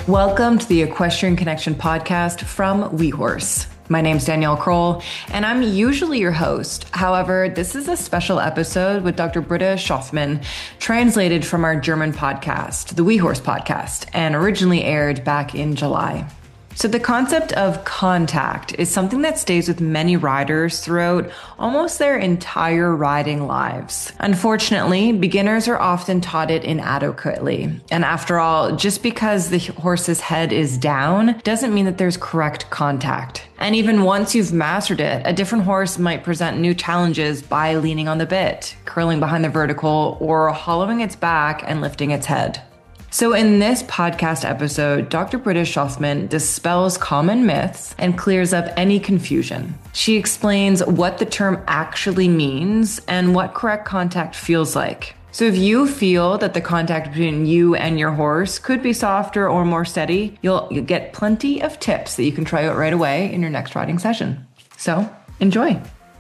Welcome to the Equestrian Connection podcast from WeHorse. My name's Danielle Kroll, and I'm usually your host. However, this is a special episode with Dr. Britta Schoffman, translated from our German podcast, the WeHorse podcast, and originally aired back in July. So the concept of contact is something that stays with many riders throughout almost their entire riding lives. Unfortunately, beginners are often taught it inadequately. And after all, just because the horse's head is down doesn't mean that there's correct contact. And even once you've mastered it, a different horse might present new challenges by leaning on the bit, curling behind the vertical, or hollowing its back and lifting its head. So in this podcast episode, Dr. Britta Schoffman dispels common myths and clears up any confusion. She explains what the term actually means and what correct contact feels like. So if you feel that the contact between you and your horse could be softer or more steady, you'll get plenty of tips that you can try out right away in your next riding session. So enjoy.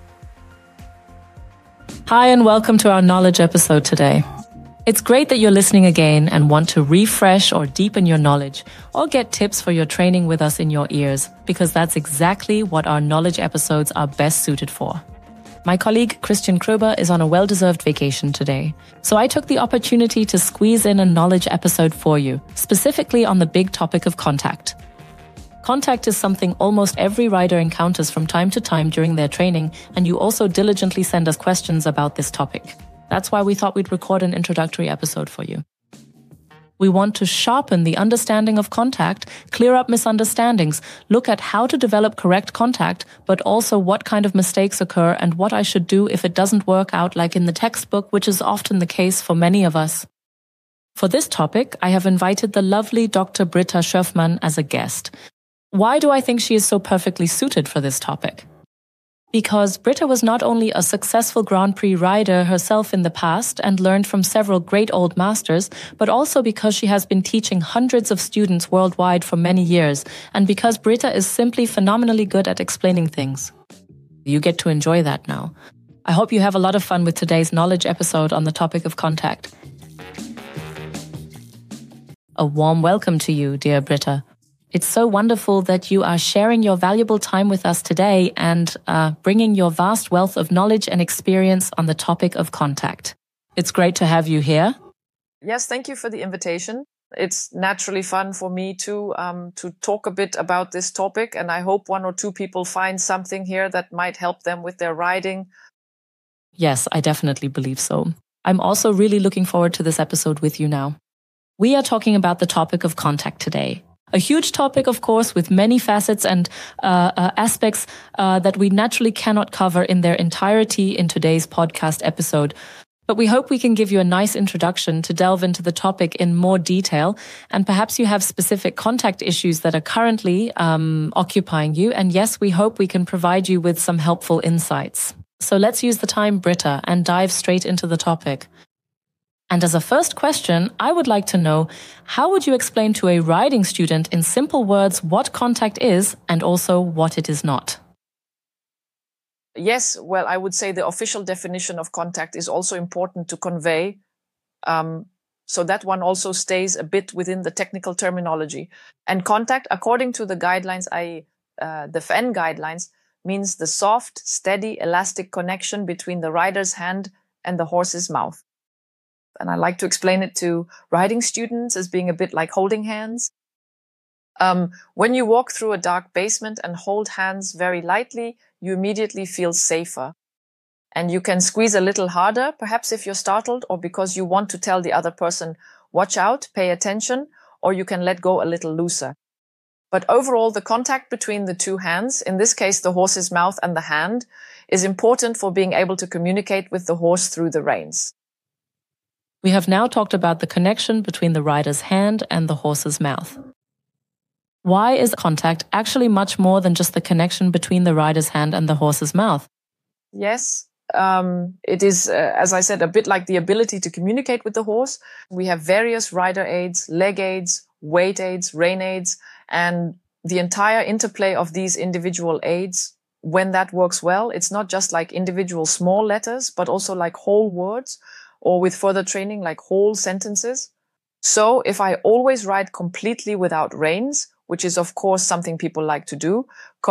Hi, and welcome to our knowledge episode today. It's great that you're listening again and want to refresh or deepen your knowledge or get tips for your training with us in your ears, because that's exactly what our knowledge episodes are best suited for. My colleague Christian Kroeber is on a well-deserved vacation today, so I took the opportunity to squeeze in a knowledge episode for you, specifically on the big topic of contact. Contact is something almost every rider encounters from time to time during their training, and you also diligently send us questions about this topic. That's why we thought we'd record an introductory episode for you. We want to sharpen the understanding of contact, clear up misunderstandings, look at how to develop correct contact, but also what kind of mistakes occur and what I should do if it doesn't work out like in the textbook, which is often the case for many of us. For this topic, I have invited the lovely Dr. Britta Schoffman as a guest. Why do I think she is so perfectly suited for this topic? Because Britta was not only a successful Grand Prix rider herself in the past and learned from several great old masters, but also because she has been teaching hundreds of students worldwide for many years, and because Britta is simply phenomenally good at explaining things. You get to enjoy that now. I hope you have a lot of fun with today's knowledge episode on the topic of contact. A warm welcome to you, dear Britta. It's so wonderful that you are sharing your valuable time with us today and bringing your vast wealth of knowledge and experience on the topic of contact. It's great to have you here. Yes, thank you for the invitation. It's naturally fun for me to talk a bit about this topic, and I hope one or two people find something here that might help them with their riding. Yes, I definitely believe so. I'm also really looking forward to this episode with you now. We are talking about the topic of contact today. A huge topic, of course, with many facets and aspects that we naturally cannot cover in their entirety in today's podcast episode. But we hope we can give you a nice introduction to delve into the topic in more detail. And perhaps you have specific contact issues that are currently occupying you. And yes, we hope we can provide you with some helpful insights. So let's use the time, Britta, and dive straight into the topic. And as a first question, I would like to know, how would you explain to a riding student in simple words what contact is and also what it is not? Yes, well, I would say the official definition of contact is also important to convey. So that one also stays a bit within the technical terminology. And contact, according to the guidelines, the FEN guidelines, means the soft, steady, elastic connection between the rider's hand and the horse's mouth. And I like to explain it to riding students as being a bit like holding hands. When you walk through a dark basement and hold hands very lightly, you immediately feel safer. And you can squeeze a little harder, perhaps if you're startled or because you want to tell the other person, watch out, pay attention, or you can let go a little looser. But overall, the contact between the two hands, in this case the horse's mouth and the hand, is important for being able to communicate with the horse through the reins. We have now talked about the connection between the rider's hand and the horse's mouth. Why is contact actually much more than just the connection between the rider's hand and the horse's mouth? Yes, it is, as I said, a bit like the ability to communicate with the horse. We have various rider aids, leg aids, weight aids, rein aids, and the entire interplay of these individual aids, when that works well, it's not just like individual small letters, but also like whole words, or with further training, like whole sentences. So if I always ride completely without reins, which is of course something people like to do,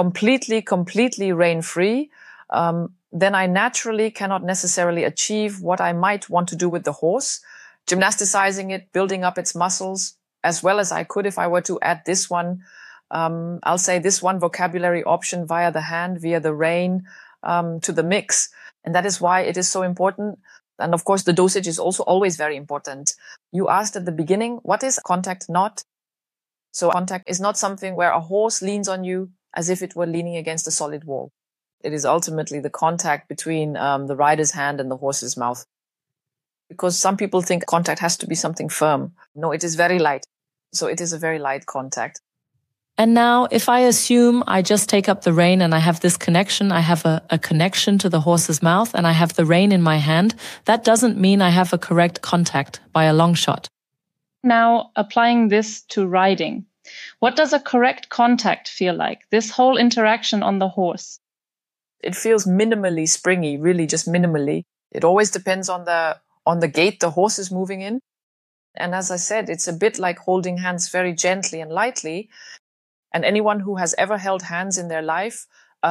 completely rein-free, then I naturally cannot necessarily achieve what I might want to do with the horse, gymnasticizing it, building up its muscles, as well as I could if I were to add this one, I'll say this one vocabulary option via the hand, via the rein, to the mix. And that is why it is so important. And of course, the dosage is also always very important. You asked at the beginning, what is contact not? So contact is not something where a horse leans on you as if it were leaning against a solid wall. It is ultimately the contact between the rider's hand and the horse's mouth. Because some people think contact has to be something firm. No, it is very light. So it is a very light contact. And now, if I assume I just take up the rein and I have this connection, I have a connection to the horse's mouth and I have the rein in my hand, that doesn't mean I have a correct contact by a long shot. Now, applying this to riding, what does a correct contact feel like? This whole interaction on the horse. It feels minimally springy, really just minimally. It always depends on the gait the horse is moving in. And as I said, it's a bit like holding hands very gently and lightly. And anyone who has ever held hands in their life,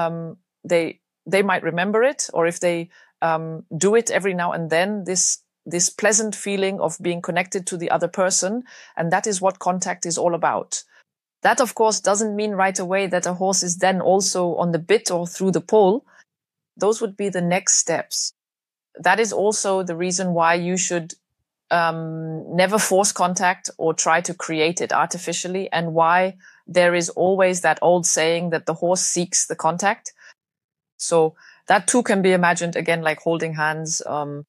they might remember it. Or if they do it every now and then, this pleasant feeling of being connected to the other person. And that is what contact is all about. That, of course, doesn't mean right away that a horse is then also on the bit or through the pole. Those would be the next steps. That is also the reason why you should never force contact or try to create it artificially, and why there is always that old saying that the horse seeks the contact. So that too can be imagined again like holding hands.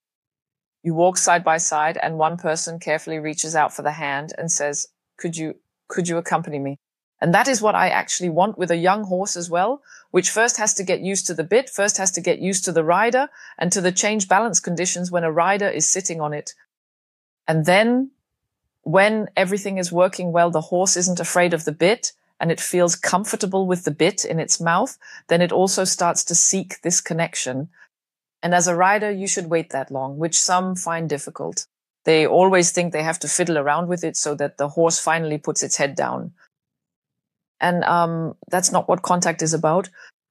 You walk side by side and one person carefully reaches out for the hand and says, could you accompany me? And that is what I actually want with a young horse as well, which first has to get used to the bit, first has to get used to the rider and to the change balance conditions when a rider is sitting on it. And then when everything is working well, the horse isn't afraid of the bit and it feels comfortable with the bit in its mouth, then it also starts to seek this connection. And as a rider, you should wait that long, which some find difficult. They always think they have to fiddle around with it so that the horse finally puts its head down. And that's not what contact is about.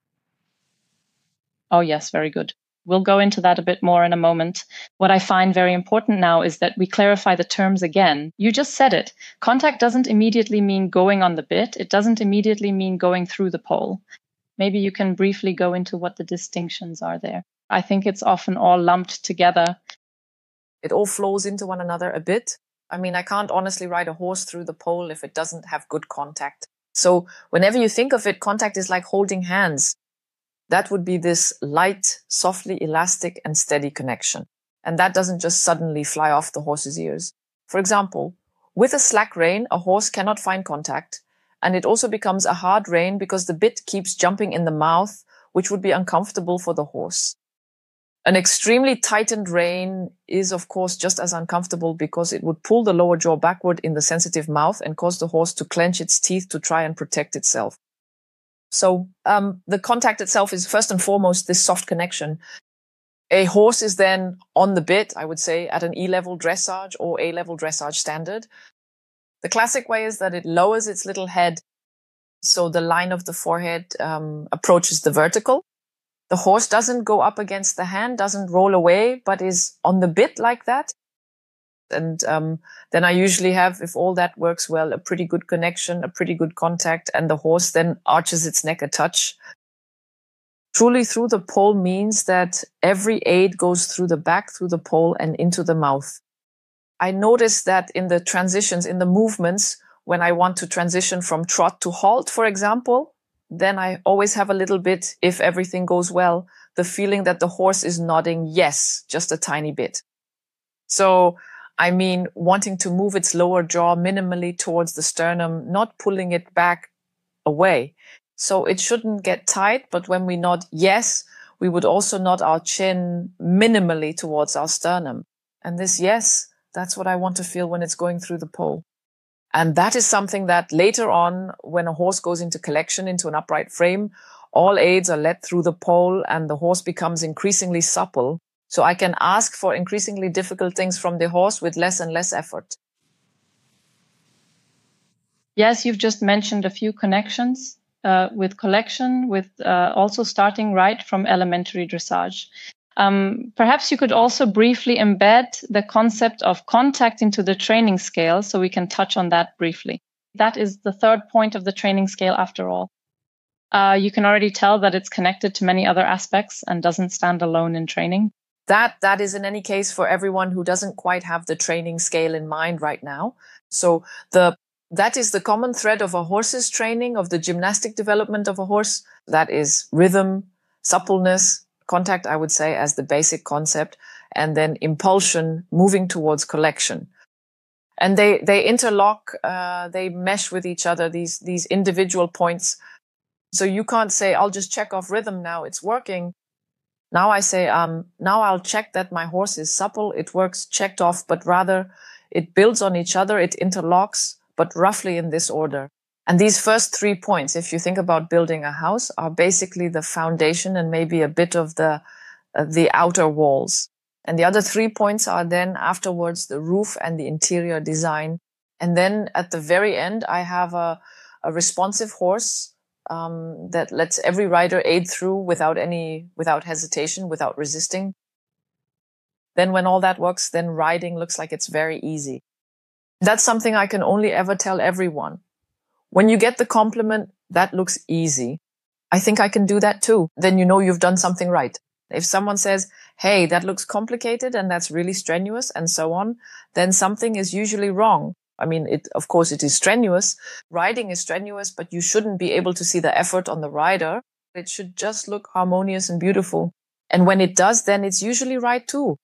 Oh, yes, very good. We'll go into that a bit more in a moment. What I find very important now is that we clarify the terms again. You just said it. Contact doesn't immediately mean going on the bit. It doesn't immediately mean going through the pole. Maybe you can briefly go into what the distinctions are there. I think it's often all lumped together. It all flows into one another a bit. I mean, I can't honestly ride a horse through the pole if it doesn't have good contact. So whenever you think of it, contact is like holding hands. That would be this light, softly elastic and steady connection. And that doesn't just suddenly fly off the horse's ears. For example, with a slack rein, a horse cannot find contact. And it also becomes a hard rein because the bit keeps jumping in the mouth, which would be uncomfortable for the horse. An extremely tightened rein is, of course, just as uncomfortable because it would pull the lower jaw backward in the sensitive mouth and cause the horse to clench its teeth to try and protect itself. So the contact itself is first and foremost this soft connection. A horse is then on the bit, I would say, at an E-level dressage or A-level dressage standard. The classic way is that it lowers its little head so the line of the forehead approaches the vertical. The horse doesn't go up against the hand, doesn't roll away, but is on the bit like that. And then I usually have, if all that works well, a pretty good connection, a pretty good contact, and the horse then arches its neck a touch. Truly through the pole means that every aid goes through the back, through the pole, and into the mouth. I notice that in the transitions, in the movements, when I want to transition from trot to halt, for example, then I always have a little bit, if everything goes well, the feeling that the horse is nodding yes, just a tiny bit. So, I mean, wanting to move its lower jaw minimally towards the sternum, not pulling it back away. So it shouldn't get tight, but when we nod yes, we would also nod our chin minimally towards our sternum. And this yes, that's what I want to feel when it's going through the pole. And that is something that later on, when a horse goes into collection, into an upright frame, all aids are led through the pole and the horse becomes increasingly supple. So I can ask for increasingly difficult things from the horse with less and less effort. Yes, you've just mentioned a few connections with collection, with also starting right from elementary dressage. Perhaps you could also briefly embed the concept of contact into the training scale, so we can touch on that briefly. That is the third point of the training scale after all. You can already tell that it's connected to many other aspects and doesn't stand alone in training. That is in any case for everyone who doesn't quite have the training scale in mind right now. So that is the common thread of a horse's training, of the gymnastic development of a horse. That is rhythm, suppleness, contact, I would say, as the basic concept, and then impulsion, moving towards collection. And they interlock, they mesh with each other, these individual points. So you can't say, I'll just check off rhythm now, it's working. Now I say, now I'll check that my horse is supple, it works, checked off, but rather it builds on each other, it interlocks, but roughly in this order. And these first 3 points, if you think about building a house, are basically the foundation and maybe a bit of the outer walls. And the other 3 points are then afterwards the roof and the interior design. And then at the very end, I have a responsive horse that lets every rider aid through without hesitation, without resisting. Then when all that works, then riding looks like it's very easy. That's something I can only ever tell everyone. When you get the compliment, that looks easy, I think I can do that too. Then you know you've done something right. If someone says, hey, that looks complicated and that's really strenuous and so on, then something is usually wrong. I mean, of course, it is strenuous. Riding is strenuous, but you shouldn't be able to see the effort on the rider. It should just look harmonious and beautiful. And when it does, then it's usually right too.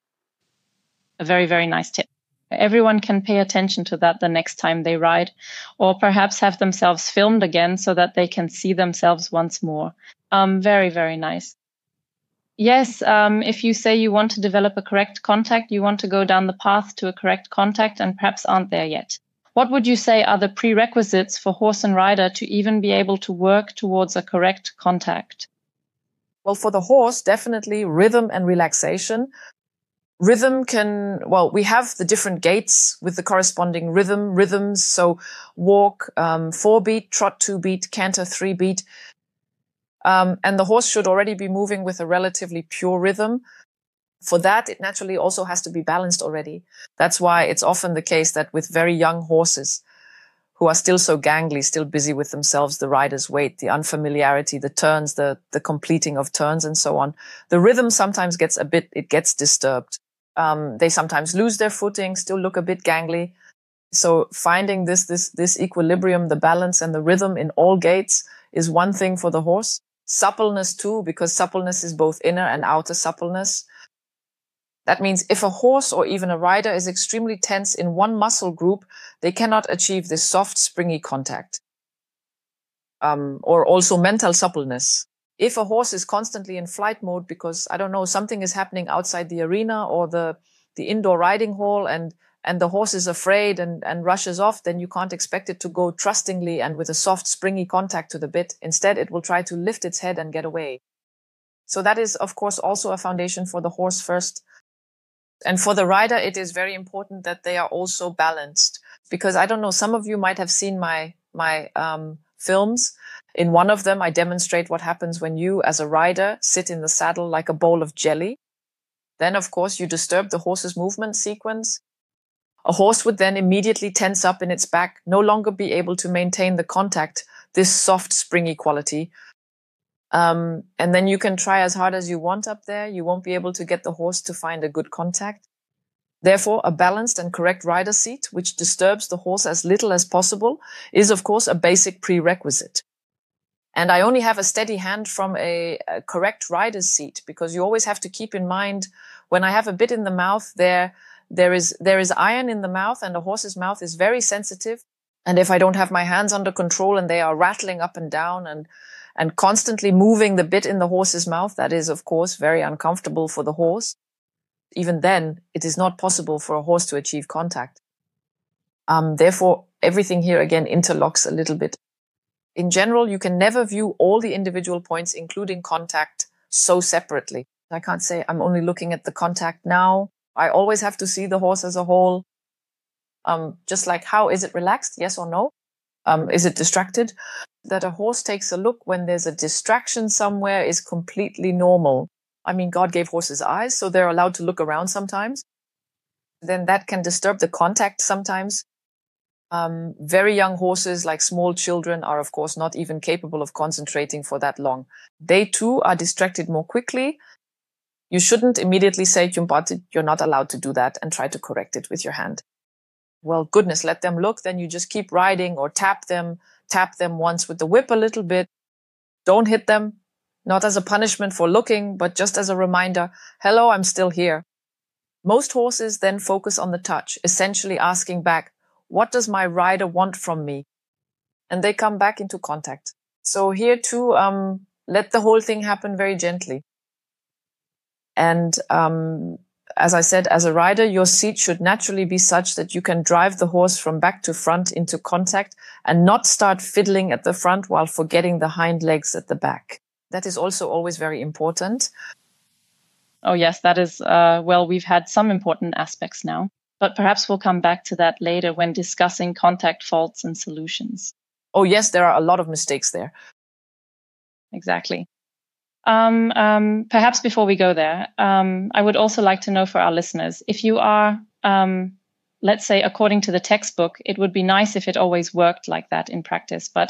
A very, very nice tip. Everyone can pay attention to that the next time they ride, or perhaps have themselves filmed again so that they can see themselves once more. Very, very nice. Yes, if you say you want to develop a correct contact, you want to go down the path to a correct contact and perhaps aren't there yet. What would you say are the prerequisites for horse and rider to even be able to work towards a correct contact? Well, for the horse, definitely rhythm and relaxation. Rhythm we have the different gaits with the corresponding rhythms. So walk, 4-beat, trot 2-beat, canter 3-beat. And the horse should already be moving with a relatively pure rhythm. For that, it naturally also has to be balanced already. That's why it's often the case that with very young horses who are still so gangly, still busy with themselves, the rider's weight, the unfamiliarity, the turns, the completing of turns and so on, the rhythm sometimes gets disturbed. They sometimes lose their footing, still look a bit gangly. So finding this equilibrium, the balance and the rhythm in all gaits is one thing for the horse. Suppleness too, because suppleness is both inner and outer suppleness. That means if a horse or even a rider is extremely tense in one muscle group, they cannot achieve this soft, springy contact. Or also mental suppleness. If a horse is constantly in flight mode because, I don't know, something is happening outside the arena or the indoor riding hall and the horse is afraid and rushes off, then you can't expect it to go trustingly and with a soft, springy contact to the bit. Instead, it will try to lift its head and get away. So that is, of course, also a foundation for the horse first. And for the rider, it is very important that they are also balanced. Because I don't know, some of you might have seen my films. In one of them, I demonstrate what happens when you, as a rider, sit in the saddle like a bowl of jelly. Then, of course, you disturb the horse's movement sequence. A horse would then immediately tense up in its back, no longer be able to maintain the contact, this soft, springy quality. And then you can try as hard as you want up there. You won't be able to get the horse to find a good contact. Therefore, a balanced and correct rider seat, which disturbs the horse as little as possible, is, of course, a basic prerequisite. And I only have a steady hand from a correct rider's seat, because you always have to keep in mind, when I have a bit in the mouth, there is iron in the mouth, and a horse's mouth is very sensitive. And if I don't have my hands under control and they are rattling up and down and constantly moving the bit in the horse's mouth, that is, of course, very uncomfortable for the horse. Even then, it is not possible for a horse to achieve contact. Therefore, everything here again interlocks a little bit. In general, you can never view all the individual points, including contact, so separately. I can't say I'm only looking at the contact now. I always have to see the horse as a whole. Just like, how is it relaxed? Yes or no? Is it distracted? That a horse takes a look when there's a distraction somewhere is completely normal. I mean, God gave horses eyes, so they're allowed to look around sometimes. Then that can disturb the contact sometimes. Very young horses, like small children, are of course not even capable of concentrating for that long. They too are distracted more quickly. You shouldn't immediately say, you're not allowed to do that, and try to correct it with your hand. Well, goodness, let them look. Then you just keep riding or tap them once with the whip a little bit. Don't hit them, not as a punishment for looking, but just as a reminder, hello, I'm still here. Most horses then focus on the touch, essentially asking back, what does my rider want from me? And they come back into contact. So here too, let the whole thing happen very gently. And as I said, as a rider, your seat should naturally be such that you can drive the horse from back to front into contact and not start fiddling at the front while forgetting the hind legs at the back. That is also always very important. Oh, yes, that is, we've had some important aspects now, but perhaps we'll come back to that later when discussing contact faults and solutions. Oh, yes, there are a lot of mistakes there. Exactly. Perhaps before we go there, I would also like to know for our listeners, if you are, let's say, according to the textbook, it would be nice if it always worked like that in practice, but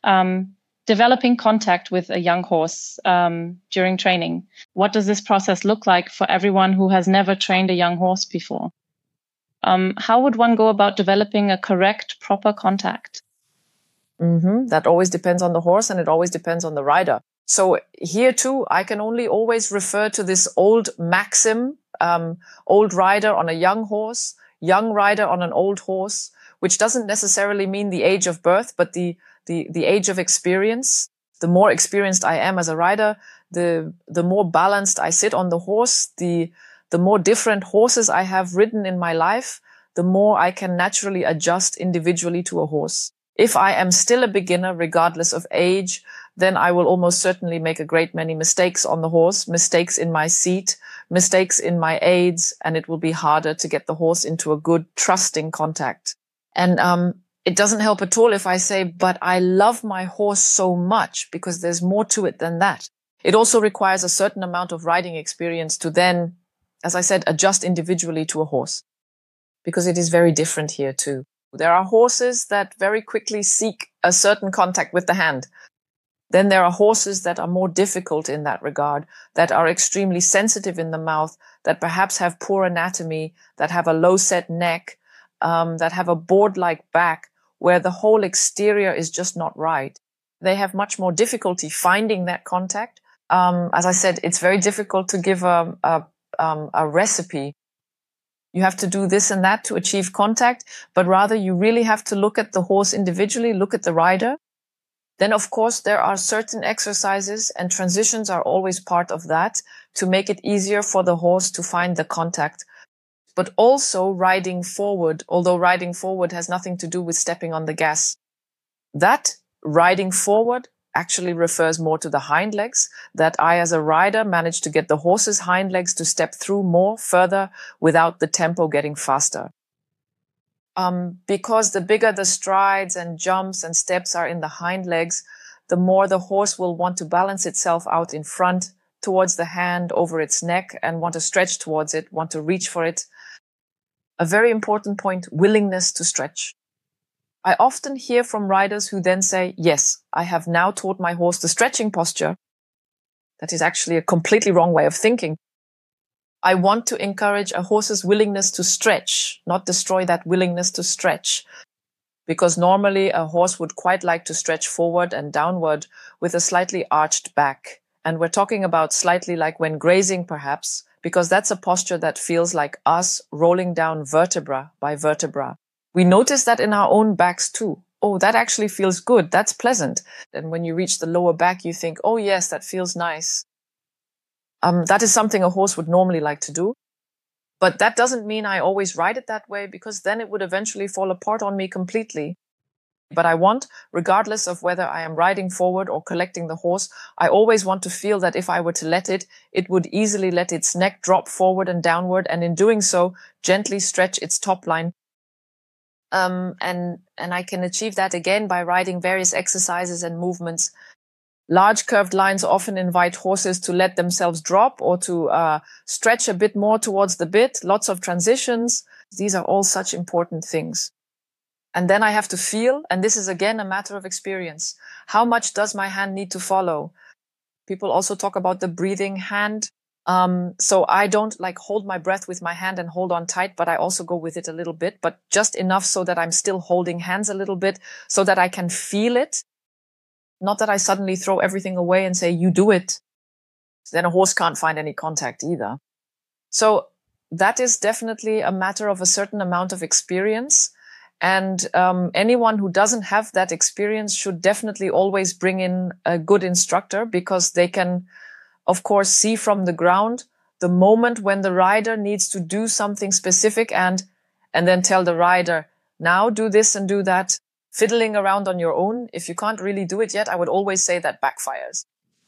developing contact with a young horse during training, what does this process look like for everyone who has never trained a young horse before? How would one go about developing a correct, proper contact? That always depends on the horse, and it always depends on the rider. So here too, I can only always refer to this old maxim, old rider on a young horse, young rider on an old horse, which doesn't necessarily mean the age of birth, but the age of experience. The more experienced I am as a rider, the more balanced I sit on the horse, the more different horses I have ridden in my life, the more I can naturally adjust individually to a horse. If I am still a beginner, regardless of age, then I will almost certainly make a great many mistakes on the horse, mistakes in my seat, mistakes in my aids, and it will be harder to get the horse into a good, trusting contact. And it doesn't help at all if I say, but I love my horse so much, because there's more to it than that. It also requires a certain amount of riding experience to then, as I said, adjust individually to a horse, because it is very different here too. There are horses that very quickly seek a certain contact with the hand. Then there are horses that are more difficult in that regard, that are extremely sensitive in the mouth, that perhaps have poor anatomy, that have a low set neck, that have a board-like back, where the whole exterior is just not right. They have much more difficulty finding that contact. As I said, it's very difficult to give a recipe. You have to do this and that to achieve contact, but rather you really have to look at the horse individually, look at the rider. Then, of course, there are certain exercises, and transitions are always part of that, to make it easier for the horse to find the contact. But also riding forward, although riding forward has nothing to do with stepping on the gas. That riding forward actually refers more to the hind legs, that I as a rider manage to get the horse's hind legs to step through more further without the tempo getting faster. Because the bigger the strides and jumps and steps are in the hind legs, the more the horse will want to balance itself out in front towards the hand over its neck and want to stretch towards it, want to reach for it. A very important point, willingness to stretch. I often hear from riders who then say, yes, I have now taught my horse the stretching posture. That is actually a completely wrong way of thinking. I want to encourage a horse's willingness to stretch, not destroy that willingness to stretch. Because normally a horse would quite like to stretch forward and downward with a slightly arched back. And we're talking about slightly like when grazing perhaps, because that's a posture that feels like us rolling down vertebra by vertebra. We notice that in our own backs too. Oh, that actually feels good. That's pleasant. And when you reach the lower back, you think, oh yes, that feels nice. That is something a horse would normally like to do. But that doesn't mean I always ride it that way, because then it would eventually fall apart on me completely. But I want, regardless of whether I am riding forward or collecting the horse, I always want to feel that if I were to let it, it would easily let its neck drop forward and downward, and in doing so, gently stretch its top line. And I can achieve that again by riding various exercises and movements. Large curved lines often invite horses to let themselves drop or to stretch a bit more towards the bit. Lots of transitions. These are all such important things. And then I have to feel, and this is again a matter of experience. How much does my hand need to follow? People also talk about the breathing hand. So I don't like hold my breath with my hand and hold on tight, but I also go with it a little bit, but just enough so that I'm still holding hands a little bit so that I can feel it. Not that I suddenly throw everything away and say, you do it. Then a horse can't find any contact either. So that is definitely a matter of a certain amount of experience. And anyone who doesn't have that experience should definitely always bring in a good instructor, because they can, of course, see from the ground the moment when the rider needs to do something specific and then tell the rider, now do this and do that. Fiddling around on your own, if you can't really do it yet, I would always say that backfires.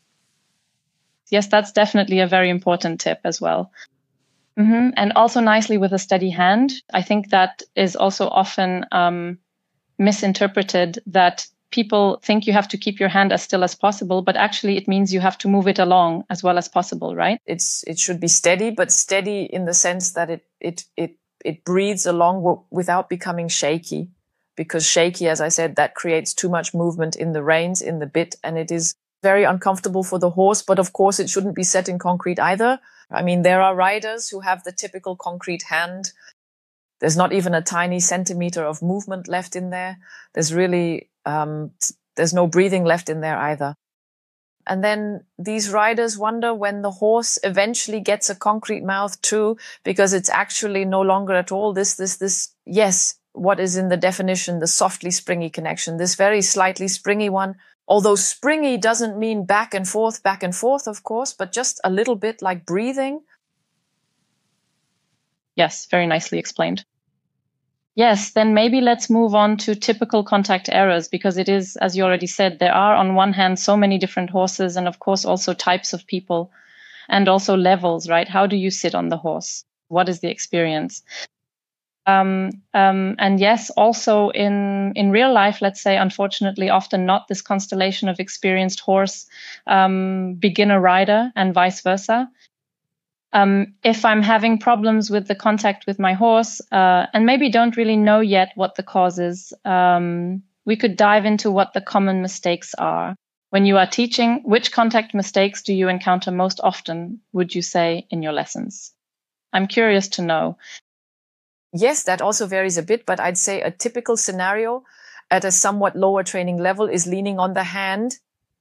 Yes, that's definitely a very important tip as well. And also nicely with a steady hand. I think that is also often misinterpreted, that people think you have to keep your hand as still as possible, but actually it means you have to move it along as well as possible, right? It should be steady, but steady in the sense that it breathes along without becoming shaky. Because shaky, as I said, that creates too much movement in the reins, in the bit, and it is very uncomfortable for the horse. But of course, it shouldn't be set in concrete either. I mean, there are riders who have the typical concrete hand. There's not even a tiny centimeter of movement left in there. There's really, there's no breathing left in there either. And then these riders wonder when the horse eventually gets a concrete mouth too, because it's actually no longer at all this, yes, what is in the definition, the softly springy connection, this very slightly springy one. Although springy doesn't mean back and forth, of course, but just a little bit like breathing. Yes, very nicely explained. Yes, then maybe let's move on to typical contact errors, because it is, as you already said, there are on one hand so many different horses, and of course also types of people and also levels, right? How do you sit on the horse? What is the experience? And yes, also in real life, let's say, unfortunately, often not this constellation of experienced horse, beginner rider and vice versa. If I'm having problems with the contact with my horse, and maybe don't really know yet what the cause is, we could dive into what the common mistakes are. When you are teaching, which contact mistakes do you encounter most often, would you say, in your lessons? I'm curious to know. Yes, that also varies a bit, but I'd say a typical scenario at a somewhat lower training level is leaning on the hand,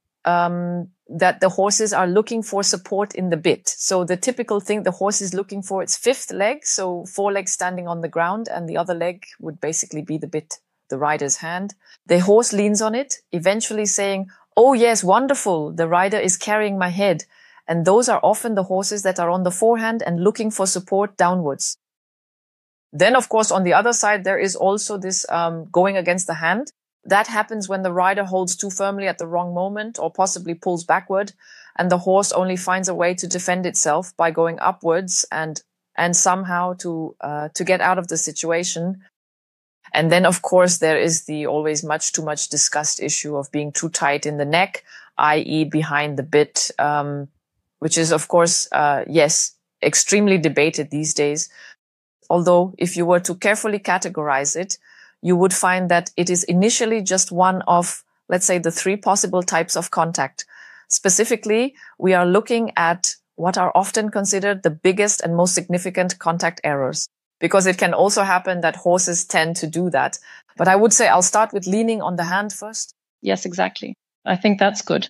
that the horses are looking for support in the bit. So the typical thing the horse is looking for, its fifth leg, so 4 legs standing on the ground, and the other leg would basically be the bit, the rider's hand. The horse leans on it, eventually saying, oh yes, wonderful, the rider is carrying my head. And those are often the horses that are on the forehand and looking for support downwards. Then, of course, on the other side, there is also this going against the hand. That happens when the rider holds too firmly at the wrong moment or possibly pulls backward, and the horse only finds a way to defend itself by going upwards and somehow to get out of the situation. And then, of course, there is the always much too much discussed issue of being too tight in the neck, i.e. behind the bit, which is, of course, yes, extremely debated these days. Although if you were to carefully categorize it, you would find that it is initially just one of, let's say, the 3 possible types of contact. Specifically, we are looking at what are often considered the biggest and most significant contact errors, because it can also happen that horses tend to do that. But I would say I'll start with leaning on the hand first. Yes, exactly. I think that's good.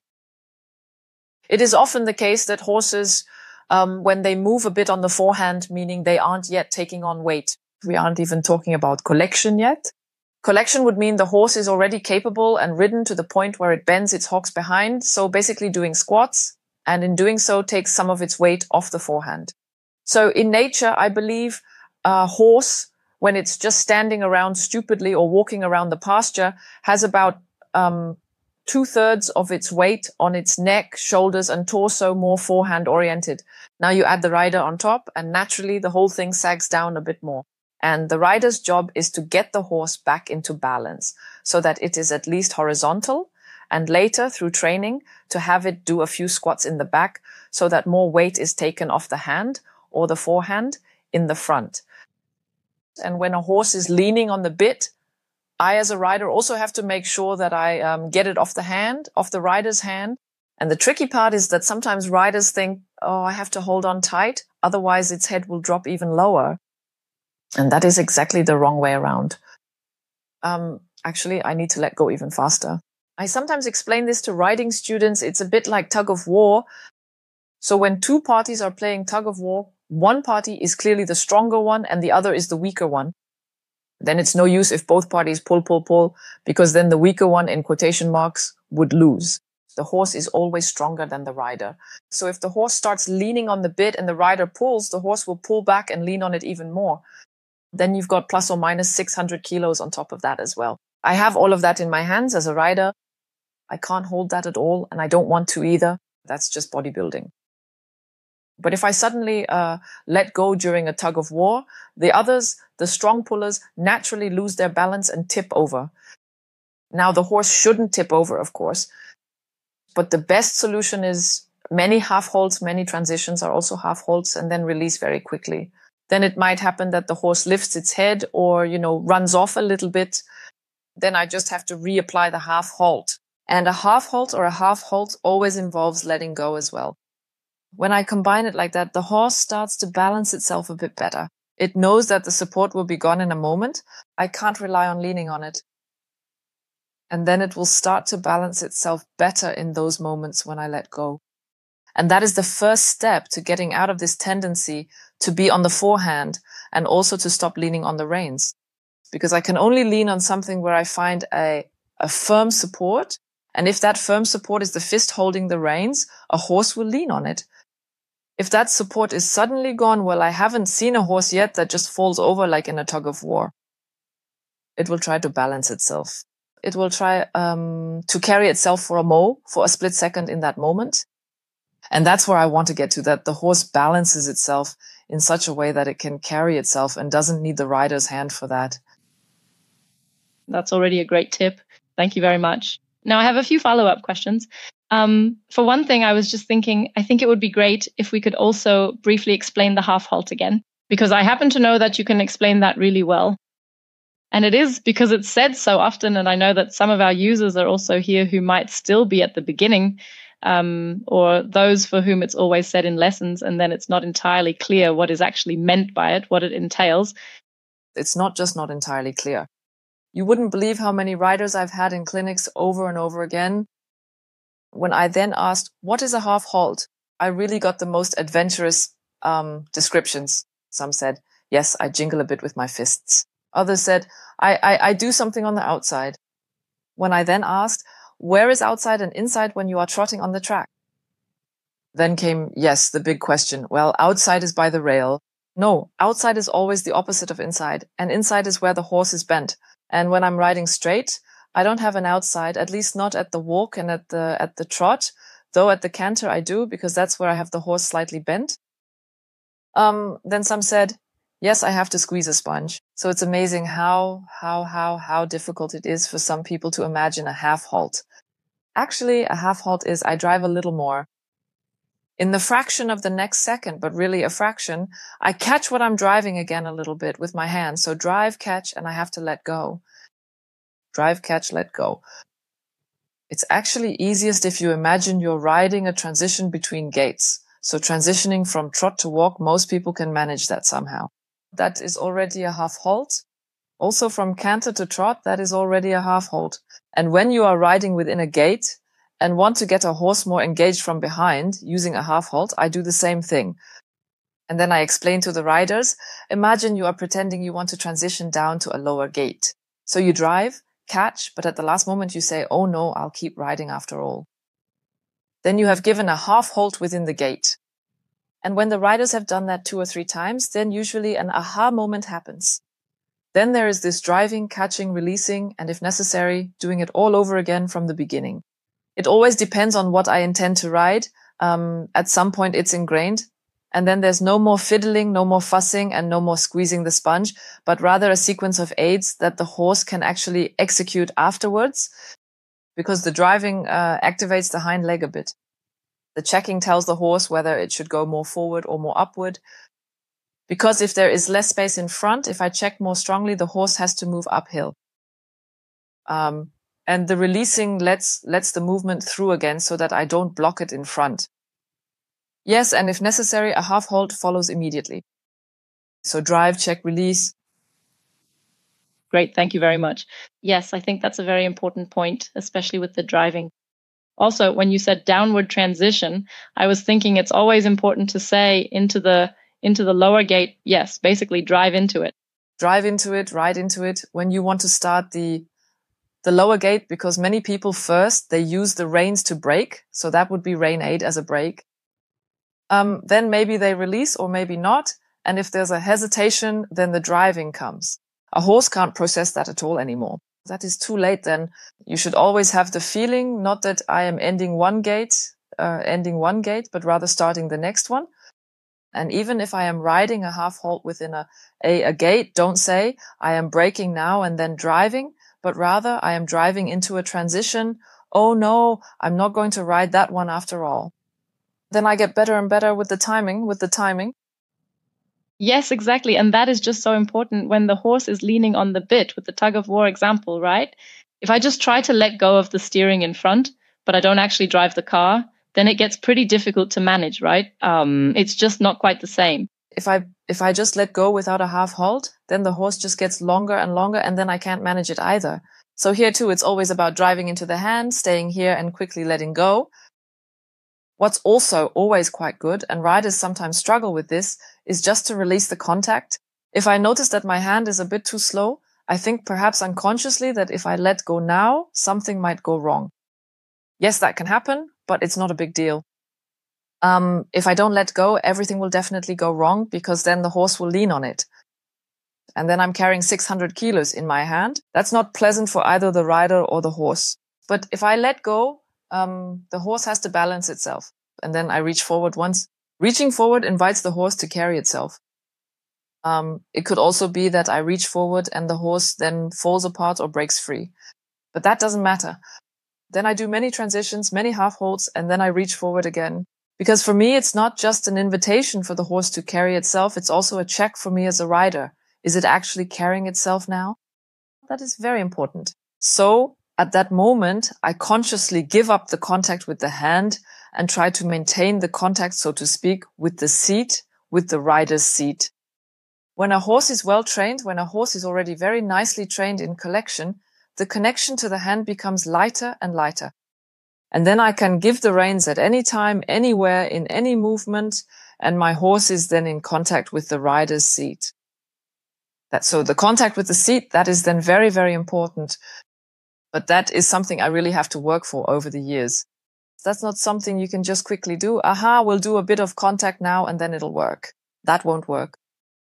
It is often the case that horses, when they move a bit on the forehand, meaning they aren't yet taking on weight. We aren't even talking about collection yet. Collection would mean the horse is already capable and ridden to the point where it bends its hocks behind. So basically doing squats, and in doing so takes some of its weight off the forehand. So in nature, I believe a horse, when it's just standing around stupidly or walking around the pasture, has about 2/3 of its weight on its neck, shoulders, and torso, more forehand oriented. Now you add the rider on top, and naturally the whole thing sags down a bit more. And the rider's job is to get the horse back into balance so that it is at least horizontal, and later through training to have it do a few squats in the back so that more weight is taken off the hand or the forehand in the front. And when a horse is leaning on the bit, I as a rider also have to make sure that I get it off the rider's hand. And the tricky part is that sometimes riders think, oh, I have to hold on tight, otherwise its head will drop even lower. And that is exactly the wrong way around. Actually, I need to let go even faster. I sometimes explain this to riding students. It's a bit like tug of war. So when two parties are playing tug of war, one party is clearly the stronger one and the other is the weaker one. Then it's no use if both parties pull, because then the weaker one, in quotation marks, would lose. The horse is always stronger than the rider. So if the horse starts leaning on the bit and the rider pulls, the horse will pull back and lean on it even more. Then you've got plus or minus 600 kilos on top of that as well. I have all of that in my hands as a rider. I can't hold that at all, and I don't want to either. That's just bodybuilding. But if I suddenly let go during a tug of war, the others, the strong pullers, naturally lose their balance and tip over. Now, the horse shouldn't tip over, of course, but the best solution is many half holds, many transitions are also half holds, and then release very quickly. Then it might happen that the horse lifts its head or, runs off a little bit. Then I just have to reapply the half halt. And a half halt or a half halt always involves letting go as well. When I combine it like that, the horse starts to balance itself a bit better. It knows that the support will be gone in a moment. I can't rely on leaning on it. And then it will start to balance itself better in those moments when I let go. And that is the first step to getting out of this tendency to be on the forehand and also to stop leaning on the reins. Because I can only lean on something where I find a firm support. And if that firm support is the fist holding the reins, a horse will lean on it. If that support is suddenly gone, well, I haven't seen a horse yet that just falls over like in a tug of war. It will try to balance itself. It will try to carry itself for a split second in that moment. And that's where I want to get to, that the horse balances itself in such a way that it can carry itself and doesn't need the rider's hand for that. That's already a great tip. Thank you very much. Now, I have a few follow-up questions. For one thing, I was just thinking, I think it would be great if we could also briefly explain the half halt again, because I happen to know that you can explain that really well. And it is because it's said so often, and I know that some of our users are also here who might still be at the beginning, or those for whom it's always said in lessons, and then it's not entirely clear what is actually meant by it, what it entails. It's not just not entirely clear. You wouldn't believe how many riders I've had in clinics over and over again. When I then asked, what is a half halt? I really got the most adventurous descriptions. Some said, yes, I jingle a bit with my fists. Others said, I do something on the outside. When I then asked, where is outside and inside when you are trotting on the track? Then came, yes, the big question. Well, outside is by the rail. No, outside is always the opposite of inside, and inside is where the horse is bent. And when I'm riding straight, I don't have an outside, at least not at the walk and at the trot, though at the canter I do, because that's where I have the horse slightly bent. Then some said, yes, I have to squeeze a sponge. So it's amazing how difficult it is for some people to imagine a half halt. Actually, a half halt is I drive a little more. In the fraction of the next second, but really a fraction, I catch what I'm driving again a little bit with my hand. So drive, catch, and I have to let go. Drive, catch, let go. It's actually easiest if you imagine you're riding a transition between gaits. So transitioning from trot to walk, most people can manage that somehow. That is already a half halt. Also from canter to trot, that is already a half halt. And when you are riding within a gait and want to get a horse more engaged from behind using a half halt, I do the same thing. And then I explain to the riders, imagine you are pretending you want to transition down to a lower gait. So you drive, catch, but at the last moment you say, oh no, I'll keep riding after all. Then you have given a half halt within the gait. And when the riders have done that 2 or 3 times, then usually an aha moment happens. Then there is this driving, catching, releasing, and if necessary, doing it all over again from the beginning. It always depends on what I intend to ride. At some point it's ingrained, And then there's no more fiddling, no more fussing, and no more squeezing the sponge, but rather a sequence of aids that the horse can actually execute afterwards, because the driving activates the hind leg a bit. The checking tells the horse whether it should go more forward or more upward. Because if there is less space in front, if I check more strongly, the horse has to move uphill. And the releasing lets the movement through again so that I don't block it in front. Yes, and if necessary, a half halt follows immediately. So drive, check, release. Great, thank you very much. Yes, I think that's a very important point, especially with the driving. Also, when you said downward transition, I was thinking it's always important to say into the lower gate, yes, basically drive into it. Drive into it, ride into it. When you want to start the lower gate, because many people first, they use the reins to brake. So that would be rein 8 as a brake. Then maybe they release or maybe not. And if there's a hesitation, then the driving comes. A horse can't process that at all anymore. That is too late then. You should always have the feeling, not that I am ending one gate, but rather starting the next one. And even if I am riding a half halt within a gate, don't say I am braking now and then driving, but rather I am driving into a transition. Oh no, I'm not going to ride that one after all. Then I get better and better with the timing. Yes, exactly. And that is just so important when the horse is leaning on the bit with the tug of war example, right? If I just try to let go of the steering in front, but I don't actually drive the car, then it gets pretty difficult to manage, right? It's just not quite the same. If I just let go without a half halt, then the horse just gets longer and longer, and then I can't manage it either. So here too, it's always about driving into the hand, staying here and quickly letting go. What's also always quite good, and riders sometimes struggle with this, is just to release the contact. If I notice that my hand is a bit too slow, I think perhaps unconsciously that if I let go now, something might go wrong. Yes, that can happen, but it's not a big deal. If I don't let go, everything will definitely go wrong, because then the horse will lean on it. And then I'm carrying 600 kilos in my hand. That's not pleasant for either the rider or the horse. But if I let go, the horse has to balance itself. And then I reach forward once. Reaching forward invites the horse to carry itself. It could also be that I reach forward and the horse then falls apart or breaks free. But that doesn't matter. Then I do many transitions, many half halts, and then I reach forward again. Because for me, it's not just an invitation for the horse to carry itself. It's also a check for me as a rider. Is it actually carrying itself now? That is very important. So at that moment, I consciously give up the contact with the hand and try to maintain the contact, so to speak, with the seat, with the rider's seat. When a horse is well trained, when a horse is already very nicely trained in collection, the connection to the hand becomes lighter and lighter. And then I can give the reins at any time, anywhere, in any movement, and my horse is then in contact with the rider's seat. So the contact with the seat, that is then very, very important. But that is something I really have to work for over the years. That's not something you can just quickly do. We'll do a bit of contact now and then it'll work. That won't work.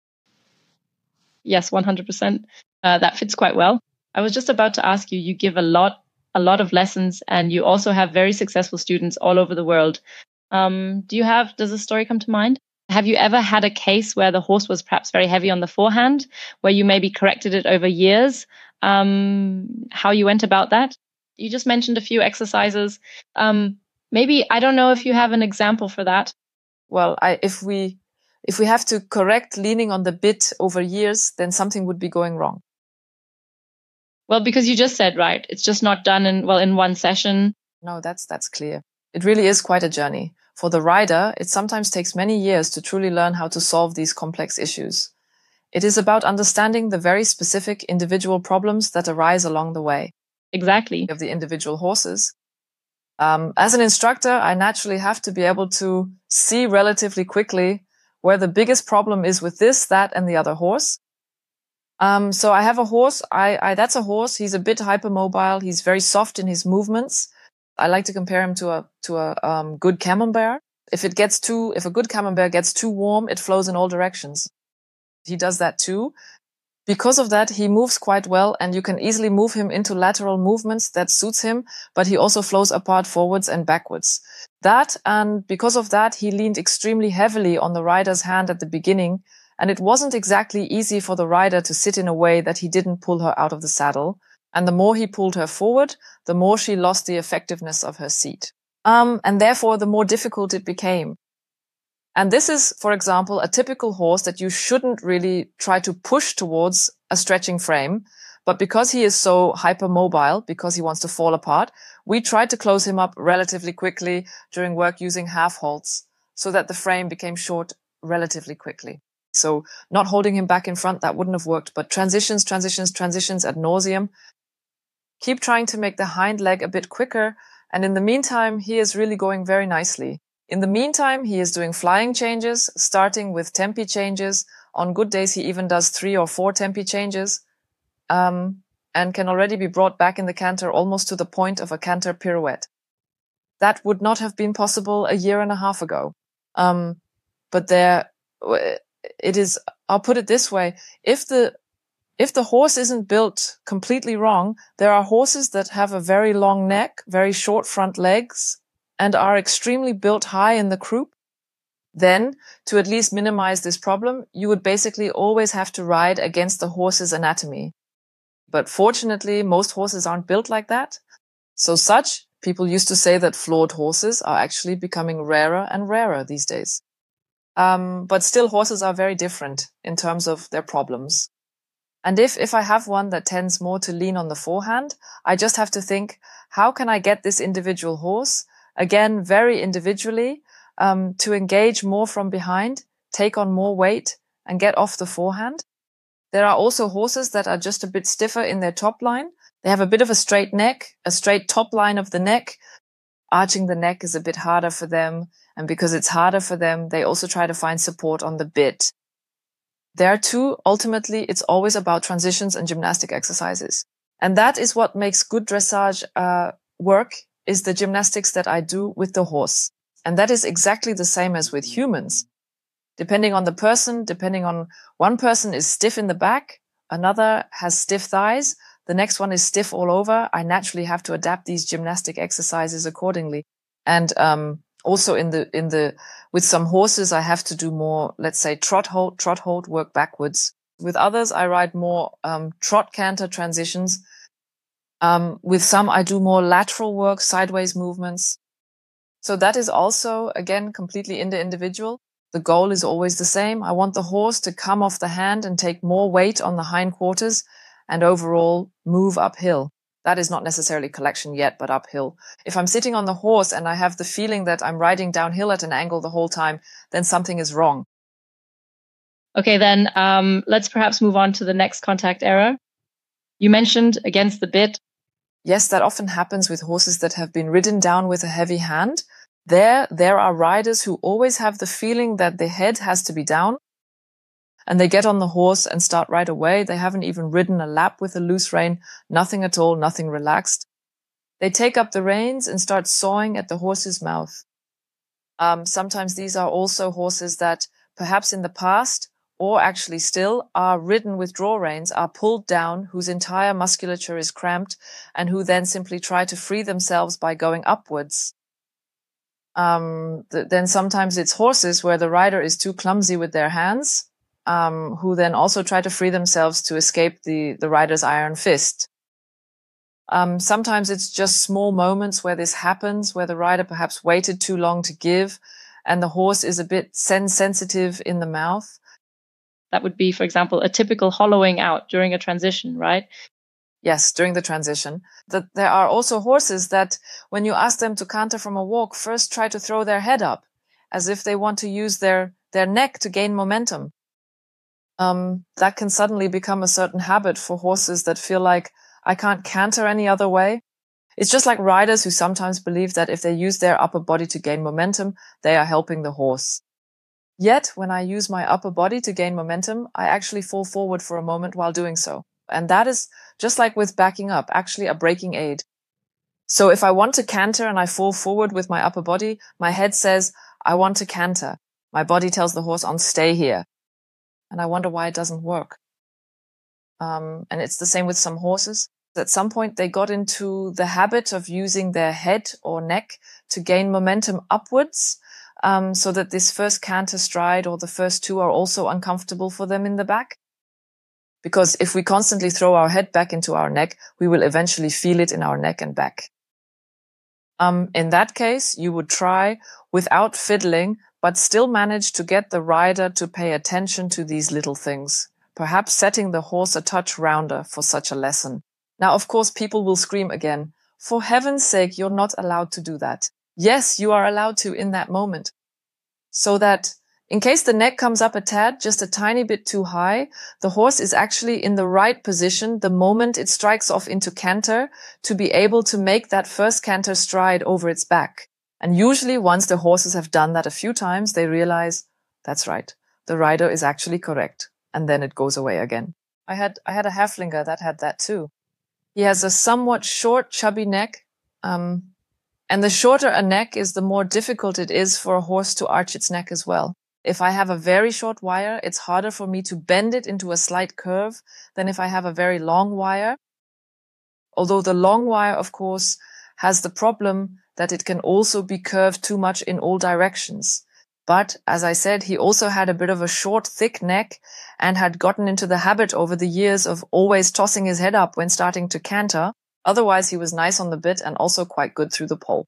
Yes, 100%. That fits quite well. I was just about to ask you, you give a lot of lessons, and you also have very successful students all over the world. Does a story come to mind? Have you ever had a case where the horse was perhaps very heavy on the forehand, where you maybe corrected it over years? How you went about that? You just mentioned a few exercises. Maybe, I don't know if you have an example for that. Well, if we have to correct leaning on the bit over years, then something would be going wrong. Well, because you just said, right, it's just not done in one session. No, that's clear. It really is quite a journey. For the rider, it sometimes takes many years to truly learn how to solve these complex issues. It is about understanding the very specific individual problems that arise along the way. Exactly. Of the individual horses. As an instructor, I naturally have to be able to see relatively quickly where the biggest problem is with this, that, and the other horse. So I have a horse. That's a horse. He's a bit hypermobile. He's very soft in his movements. I like to compare him to a good camembert. If a good camembert gets too warm, it flows in all directions. He does that too. Because of that, he moves quite well, and you can easily move him into lateral movements that suits him, but he also flows apart forwards and backwards. That, and because of that, he leaned extremely heavily on the rider's hand at the beginning, and it wasn't exactly easy for the rider to sit in a way that he didn't pull her out of the saddle. And the more he pulled her forward, the more she lost the effectiveness of her seat. And therefore, the more difficult it became. And this is, for example, a typical horse that you shouldn't really try to push towards a stretching frame. But because he is so hypermobile, because he wants to fall apart, we tried to close him up relatively quickly during work using half halts so that the frame became short relatively quickly. So not holding him back in front, that wouldn't have worked. But transitions ad nauseum. Keep trying to make the hind leg a bit quicker. And in the meantime, he is really going very nicely. In the meantime, he is doing flying changes, starting with tempi changes. On good days, he even does 3 or 4 tempi changes, and can already be brought back in the canter almost to the point of a canter pirouette. That would not have been possible a year and a half ago. But there, it is, I'll put it this way. If the horse isn't built completely wrong, there are horses that have a very long neck, very short front legs, and are extremely built high in the croup. Then, to at least minimize this problem, you would basically always have to ride against the horse's anatomy. But fortunately, most horses aren't built like that. So people used to say that flawed horses are actually becoming rarer and rarer these days. But still, horses are very different in terms of their problems. And if I have one that tends more to lean on the forehand, I just have to think, how can I get this individual horse, again, very individually, to engage more from behind, take on more weight, and get off the forehand? There are also horses that are just a bit stiffer in their top line. They have a bit of a straight neck, a straight top line of the neck. Arching the neck is a bit harder for them. And because it's harder for them, they also try to find support on the bit. There too, ultimately, it's always about transitions and gymnastic exercises. And that is what makes good dressage work, is the gymnastics that I do with the horse. And that is exactly the same as with humans. Depending on the person, depending on one person is stiff in the back, another has stiff thighs, the next one is stiff all over, I naturally have to adapt these gymnastic exercises accordingly. And also with some horses, I have to do more, let's say, trot hold, work backwards. With others, I ride more trot canter transitions. With some, I do more lateral work, sideways movements. So that is also, again, completely individual. The goal is always the same. I want the horse to come off the hand and take more weight on the hindquarters and overall move uphill. That is not necessarily collection yet, but uphill. If I'm sitting on the horse and I have the feeling that I'm riding downhill at an angle the whole time, then something is wrong. Okay, then let's perhaps move on to the next contact error. You mentioned against the bit. Yes, that often happens with horses that have been ridden down with a heavy hand. There are riders who always have the feeling that the head has to be down, and they get on the horse and start right away. They haven't even ridden a lap with a loose rein, nothing at all, nothing relaxed. They take up the reins and start sawing at the horse's mouth. Sometimes these are also horses that perhaps in the past, or actually still, are ridden with draw reins, are pulled down, whose entire musculature is cramped, and who then simply try to free themselves by going upwards. Then sometimes it's horses where the rider is too clumsy with their hands, who then also try to free themselves to escape the rider's iron fist. Sometimes it's just small moments where this happens, where the rider perhaps waited too long to give, and the horse is a bit sensitive in the mouth. That would be, for example, a typical hollowing out during a transition, right? Yes, during the transition. There are also horses that, when you ask them to canter from a walk, first try to throw their head up, as if they want to use their neck to gain momentum. That can suddenly become a certain habit for horses that feel like, I can't canter any other way. It's just like riders who sometimes believe that if they use their upper body to gain momentum, they are helping the horse. Yet, when I use my upper body to gain momentum, I actually fall forward for a moment while doing so. And that is, just like with backing up, actually a braking aid. So if I want to canter and I fall forward with my upper body, my head says, I want to canter. My body tells the horse on, stay here. And I wonder why it doesn't work. and it's the same with some horses. At some point, they got into the habit of using their head or neck to gain momentum upwards, so that this first canter stride or the first two are also uncomfortable for them in the back. Because if we constantly throw our head back into our neck, we will eventually feel it in our neck and back. In that case, you would try without fiddling, but still manage to get the rider to pay attention to these little things, perhaps setting the horse a touch rounder for such a lesson. Now, of course, people will scream again, for heaven's sake, you're not allowed to do that. Yes, you are allowed to in that moment. So that in case the neck comes up a tad, just a tiny bit too high, the horse is actually in the right position the moment it strikes off into canter to be able to make that first canter stride over its back. And usually once the horses have done that a few times, they realize, that's right, the rider is actually correct. And then it goes away again. I had a Haflinger that had that too. He has a somewhat short, chubby neck, and the shorter a neck is, the more difficult it is for a horse to arch its neck as well. If I have a very short wire, it's harder for me to bend it into a slight curve than if I have a very long wire. Although the long wire, of course, has the problem that it can also be curved too much in all directions. But, as I said, he also had a bit of a short, thick neck and had gotten into the habit over the years of always tossing his head up when starting to canter. Otherwise, he was nice on the bit and also quite good through the pole.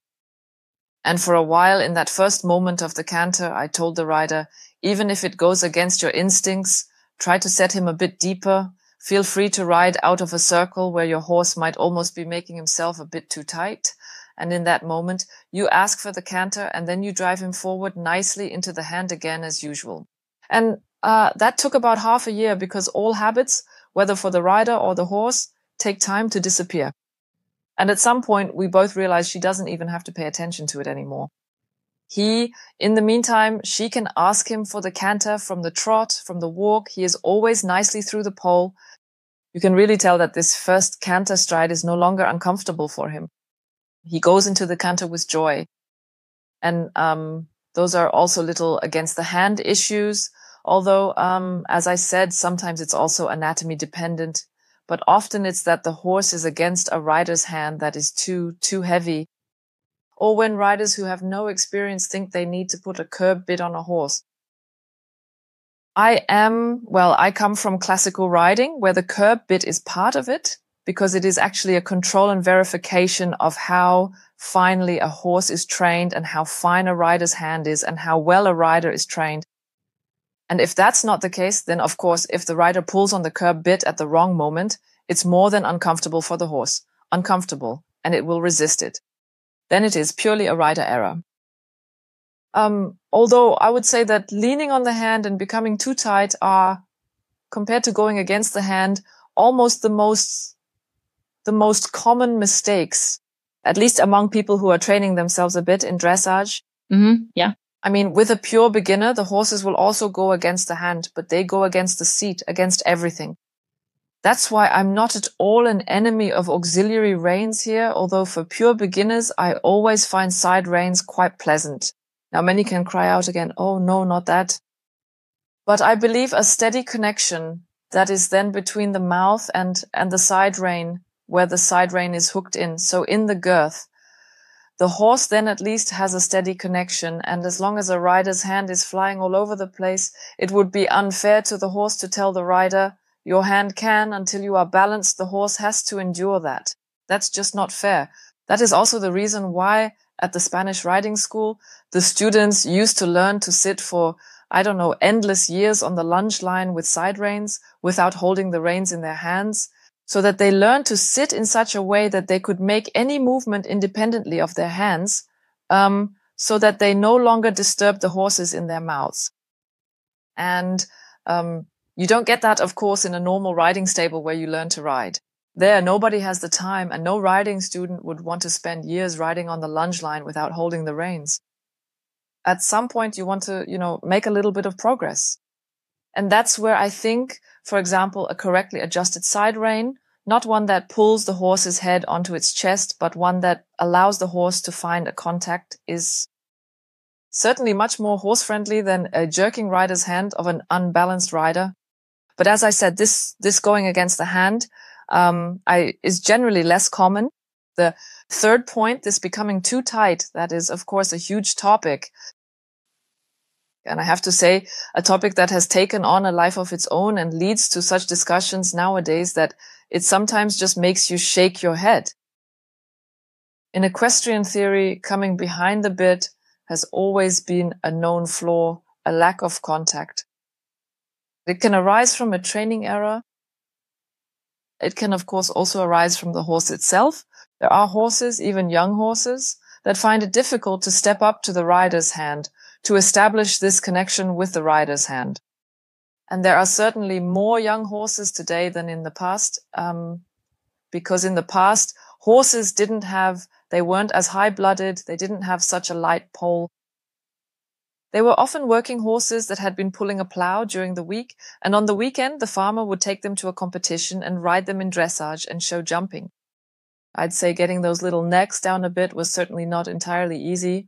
And for a while, in that first moment of the canter, I told the rider, even if it goes against your instincts, try to set him a bit deeper. Feel free to ride out of a circle where your horse might almost be making himself a bit too tight. And in that moment, you ask for the canter and then you drive him forward nicely into the hand again as usual. And that took about half a year because all habits, whether for the rider or the horse, take time to disappear. And at some point, we both realized she doesn't even have to pay attention to it anymore. In the meantime, she can ask him for the canter from the trot, from the walk. He is always nicely through the pole. You can really tell that this first canter stride is no longer uncomfortable for him. He goes into the canter with joy. And those are also little against the hand issues. Although, as I said, sometimes it's also anatomy dependent. But often it's that the horse is against a rider's hand that is too heavy. Or when riders who have no experience think they need to put a curb bit on a horse. I come from classical riding where the curb bit is part of it because it is actually a control and verification of how finely a horse is trained and how fine a rider's hand is and how well a rider is trained. And if that's not the case, then of course, if the rider pulls on the curb bit at the wrong moment, it's more than uncomfortable for the horse. Uncomfortable, and it will resist it. Then it is purely a rider error. Although I would say that leaning on the hand and becoming too tight are, compared to going against the hand, almost the most common mistakes, at least among people who are training themselves a bit in dressage. Mm-hmm. Yeah. I mean, with a pure beginner, the horses will also go against the hand, but they go against the seat, against everything. That's why I'm not at all an enemy of auxiliary reins here, although for pure beginners, I always find side reins quite pleasant. Now, many can cry out again, oh no, not that. But I believe a steady connection that is then between the mouth and the side rein, where the side rein is hooked in, so in the girth. The horse then at least has a steady connection, and as long as a rider's hand is flying all over the place, it would be unfair to the horse to tell the rider, your hand can, until you are balanced, the horse has to endure that. That's just not fair. That is also the reason why at the Spanish riding school, the students used to learn to sit for, endless years on the lunge line with side reins without holding the reins in their hands, so that they learned to sit in such a way that they could make any movement independently of their hands, so that they no longer disturb the horses in their mouths. And you don't get that, of course, in a normal riding stable where you learn to ride. There, nobody has the time, and no riding student would want to spend years riding on the lunge line without holding the reins. At some point, you want to, make a little bit of progress. And that's where I think, for example, a correctly adjusted side rein, not one that pulls the horse's head onto its chest, but one that allows the horse to find a contact, is certainly much more horse-friendly than a jerking rider's hand of an unbalanced rider. But as I said, this going against the hand is generally less common. The third point, this becoming too tight, that is, of course, a huge topic. And I have to say, a topic that has taken on a life of its own and leads to such discussions nowadays that it sometimes just makes you shake your head. In equestrian theory, coming behind the bit has always been a known flaw, a lack of contact. It can arise from a training error. It can, of course, also arise from the horse itself. There are horses, even young horses, that find it difficult to step up to the rider's hand, to establish this connection with the rider's hand. And there are certainly more young horses today than in the past, because in the past, horses they weren't as high-blooded, they didn't have such a light pole. They were often working horses that had been pulling a plow during the week, and on the weekend, the farmer would take them to a competition and ride them in dressage and show jumping. I'd say getting those little necks down a bit was certainly not entirely easy.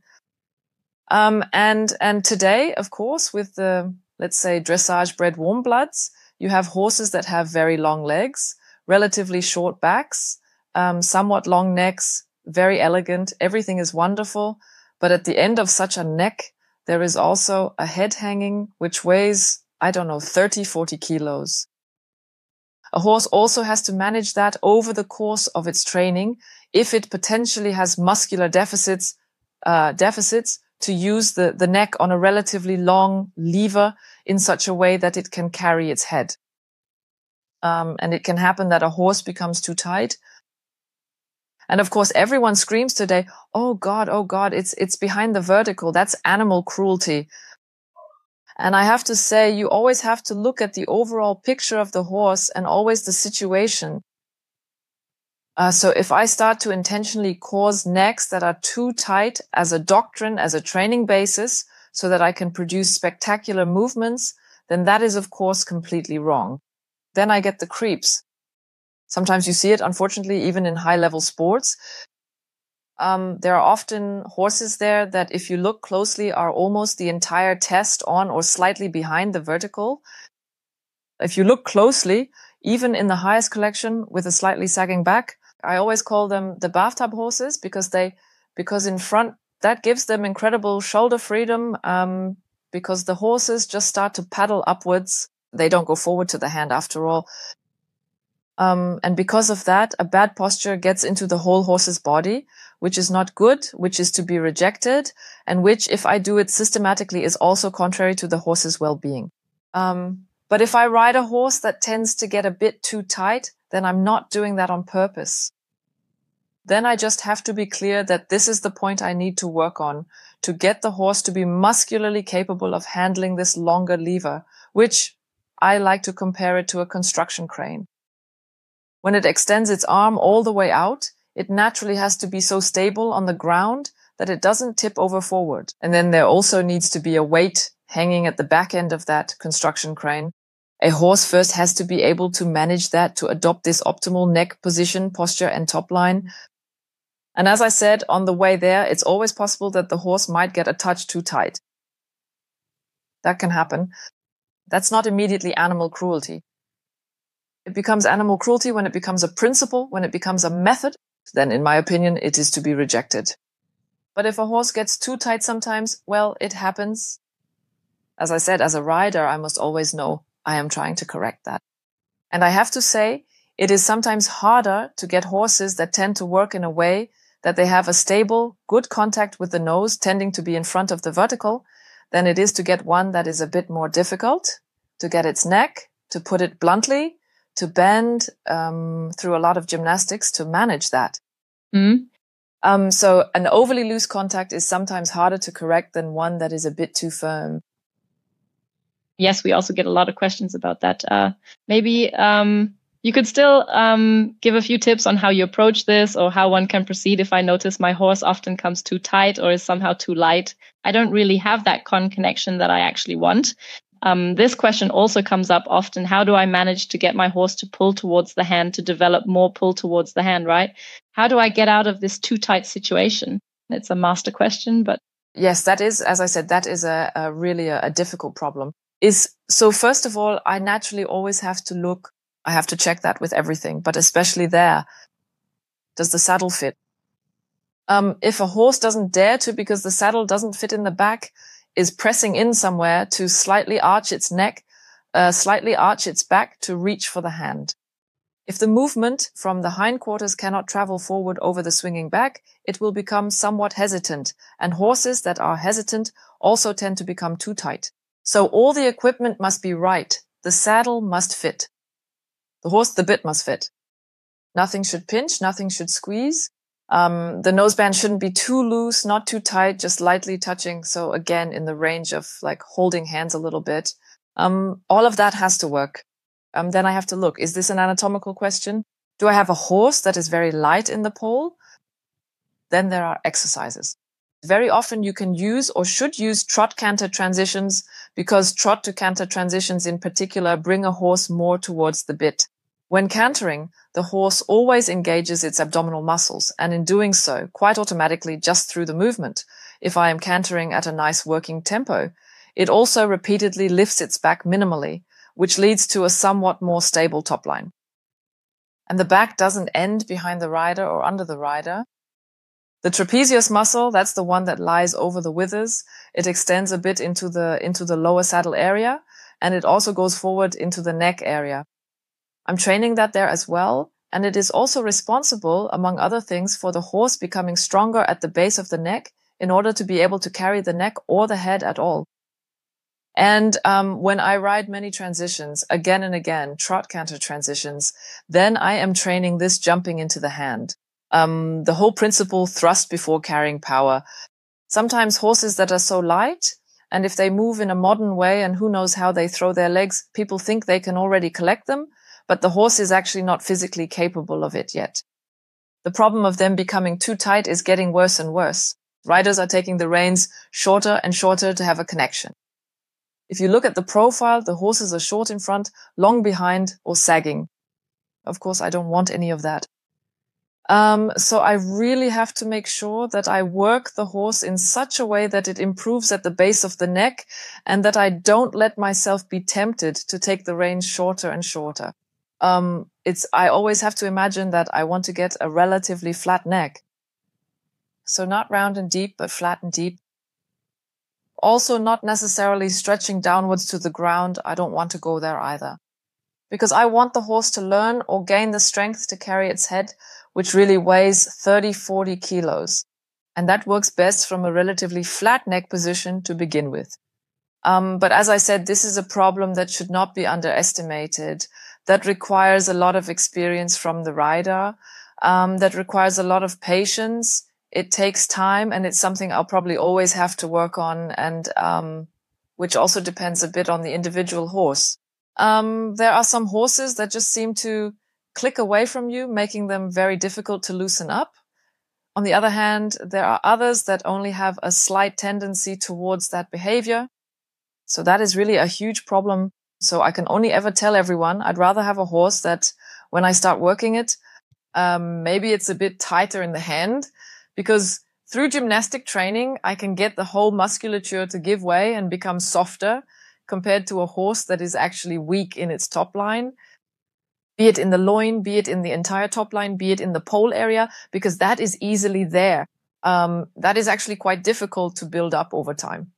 And today, of course, with the, let's say, dressage bred warm bloods, you have horses that have very long legs, relatively short backs, somewhat long necks, very elegant. Everything is wonderful. But at the end of such a neck, there is also a head hanging, which weighs, 30, 40 kilos. A horse also has to manage that over the course of its training if it potentially has muscular deficits to use the neck on a relatively long lever in such a way that it can carry its head. And it can happen that a horse becomes too tight. And of course, everyone screams today, oh God, it's behind the vertical. That's animal cruelty. And I have to say, you always have to look at the overall picture of the horse and always the situation. So if I start to intentionally cause necks that are too tight as a doctrine, as a training basis, so that I can produce spectacular movements, then that is, of course, completely wrong. Then I get the creeps. Sometimes you see it, unfortunately, even in high-level sports. There are often horses there that, if you look closely, are almost the entire test on or slightly behind the vertical. If you look closely, even in the highest collection with a slightly sagging back, I always call them the bathtub horses because in front, that gives them incredible shoulder freedom, because the horses just start to paddle upwards. They don't go forward to the hand after all. And because of that, a bad posture gets into the whole horse's body, which is not good, which is to be rejected, and which, if I do it systematically, is also contrary to the horse's well-being. But if I ride a horse that tends to get a bit too tight, then I'm not doing that on purpose. Then I just have to be clear that this is the point I need to work on, to get the horse to be muscularly capable of handling this longer lever, which I like to compare it to a construction crane. When it extends its arm all the way out, it naturally has to be so stable on the ground that it doesn't tip over forward. And then there also needs to be a weight hanging at the back end of that construction crane. A horse first has to be able to manage that, to adopt this optimal neck position, posture, and top line. And as I said, on the way there, it's always possible that the horse might get a touch too tight. That can happen. That's not immediately animal cruelty. It becomes animal cruelty when it becomes a principle, when it becomes a method. Then, in my opinion, it is to be rejected. But if a horse gets too tight sometimes, well, it happens. As I said, as a rider, I must always know I am trying to correct that. And I have to say, it is sometimes harder to get horses that tend to work in a way that they have a stable, good contact with the nose tending to be in front of the vertical than it is to get one that is a bit more difficult, to get its neck, to put it bluntly, to bend through a lot of gymnastics to manage that. Mm-hmm. So an overly loose contact is sometimes harder to correct than one that is a bit too firm. Yes, we also get a lot of questions about that. Maybe you could still give a few tips on how you approach this or how one can proceed if I notice my horse often comes too tight or is somehow too light. I don't really have that connection that I actually want. This question also comes up often. How do I manage to get my horse to pull towards the hand, to develop more pull towards the hand, right? How do I get out of this too tight situation? It's a master question, but... Yes, that is, as I said, that is a really difficult problem. So first of all, I naturally always have to look, I have to check that with everything, but especially there, does the saddle fit? If a horse doesn't dare to because the saddle doesn't fit in the back, is pressing in somewhere to slightly arch its neck, slightly arch its back to reach for the hand. If the movement from the hindquarters cannot travel forward over the swinging back, it will become somewhat hesitant, and horses that are hesitant also tend to become too tight. So all the equipment must be right. The saddle must fit. The bit must fit. Nothing should pinch, nothing should squeeze. The noseband shouldn't be too loose, not too tight, just lightly touching. So again, in the range of like holding hands a little bit. All of that has to work. Then I have to look, is this an anatomical question? Do I have a horse that is very light in the pole? Then there are exercises. Very often you can use or should use trot-canter transitions because trot to canter transitions in particular bring a horse more towards the bit. When cantering, the horse always engages its abdominal muscles, and in doing so, quite automatically just through the movement, if I am cantering at a nice working tempo, it also repeatedly lifts its back minimally, which leads to a somewhat more stable top line. And the back doesn't end behind the rider or under the rider. The trapezius muscle, that's the one that lies over the withers. It extends a bit into the lower saddle area, and it also goes forward into the neck area. I'm training that there as well, and it is also responsible, among other things, for the horse becoming stronger at the base of the neck in order to be able to carry the neck or the head at all. And when I ride many transitions, again and again, trot canter transitions, then I am training this jumping into the hand. The whole principle, thrust before carrying power. Sometimes horses that are so light, and if they move in a modern way and who knows how they throw their legs, people think they can already collect them, but the horse is actually not physically capable of it yet. The problem of them becoming too tight is getting worse and worse. Riders are taking the reins shorter and shorter to have a connection. If you look at the profile, the horses are short in front, long behind, or sagging. Of course, I don't want any of that. So I really have to make sure that I work the horse in such a way that it improves at the base of the neck and that I don't let myself be tempted to take the reins shorter and shorter. I always have to imagine that I want to get a relatively flat neck. So not round and deep, but flat and deep. Also not necessarily stretching downwards to the ground. I don't want to go there either. Because I want the horse to learn or gain the strength to carry its head, which really weighs 30-40 kilos. And that works best from a relatively flat neck position to begin with. But as I said, this is a problem that should not be underestimated. That requires a lot of experience from the rider. That requires a lot of patience. It takes time, and it's something I'll probably always have to work on, and which also depends a bit on the individual horse. There are some horses that just seem to click away from you, making them very difficult to loosen up. On the other hand, there are others that only have a slight tendency towards that behavior. So that is really a huge problem. So I can only ever tell everyone I'd rather have a horse that when I start working it, maybe it's a bit tighter in the hand, because through gymnastic training, I can get the whole musculature to give way and become softer compared to a horse that is actually weak in its top line, be it in the loin, be it in the entire top line, be it in the pole area, because that is easily there. That is actually quite difficult to build up over time.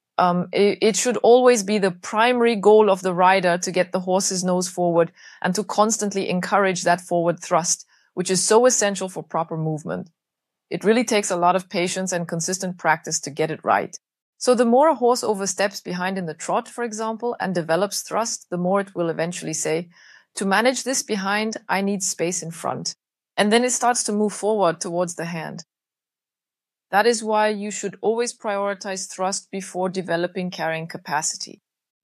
It should always be the primary goal of the rider to get the horse's nose forward and to constantly encourage that forward thrust, which is so essential for proper movement. It really takes a lot of patience and consistent practice to get it right. So the more a horse oversteps behind in the trot, for example, and develops thrust, the more it will eventually say, to manage this behind, I need space in front. And then it starts to move forward towards the hand. That is why you should always prioritize thrust before developing carrying capacity.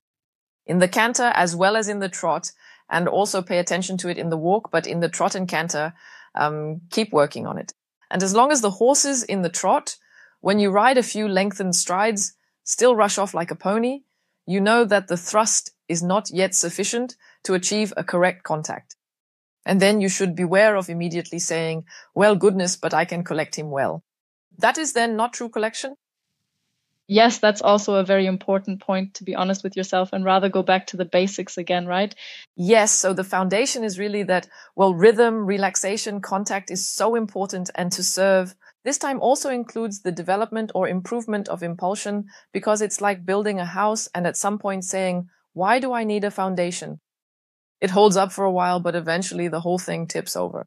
In the canter as well as in the trot, and also pay attention to it in the walk, but in the trot and canter, keep working on it. And as long as the horses in the trot, when you ride a few lengthened strides, still rush off like a pony, you know that the thrust is not yet sufficient to achieve a correct contact. And then you should beware of immediately saying, well, goodness, but I can collect him well. That is then not true collection. Yes, that's also a very important point, to be honest with yourself, and rather go back to the basics again, right? Yes. So the foundation is really that, well, rhythm, relaxation, contact is so important, and to serve this time also includes the development or improvement of impulsion, because it's like building a house and at some point saying, why do I need a foundation? It holds up for a while, but eventually the whole thing tips over.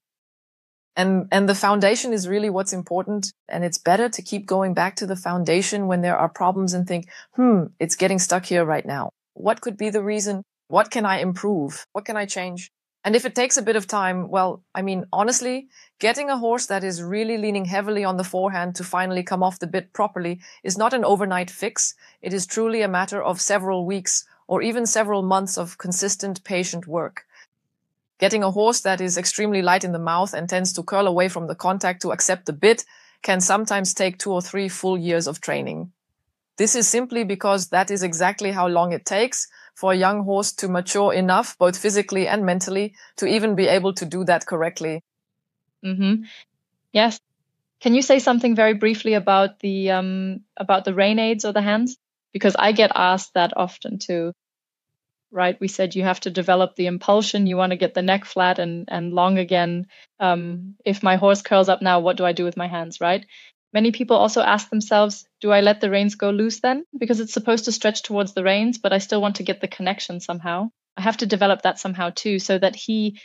And the foundation is really what's important. And it's better to keep going back to the foundation when there are problems and think, it's getting stuck here right now. What could be the reason? What can I improve? What can I change? And if it takes a bit of time, well, I mean, honestly, getting a horse that is really leaning heavily on the forehand to finally come off the bit properly is not an overnight fix. It is truly a matter of several weeks or even several months of consistent, patient work. Getting a horse that is extremely light in the mouth and tends to curl away from the contact to accept the bit can sometimes take 2 or 3 full years of training. This is simply because that is exactly how long it takes for a young horse to mature enough, both physically and mentally, to even be able to do that correctly. Mm-hmm. Yes. Can you say something very briefly about the rein aids or the hands? Because I get asked that often too. Right? We said you have to develop the impulsion. You want to get the neck flat and long again. If my horse curls up now, what do I do with my hands, right? Many people also ask themselves, do I let the reins go loose then? Because it's supposed to stretch towards the reins, but I still want to get the connection somehow. I have to develop that somehow too, so that he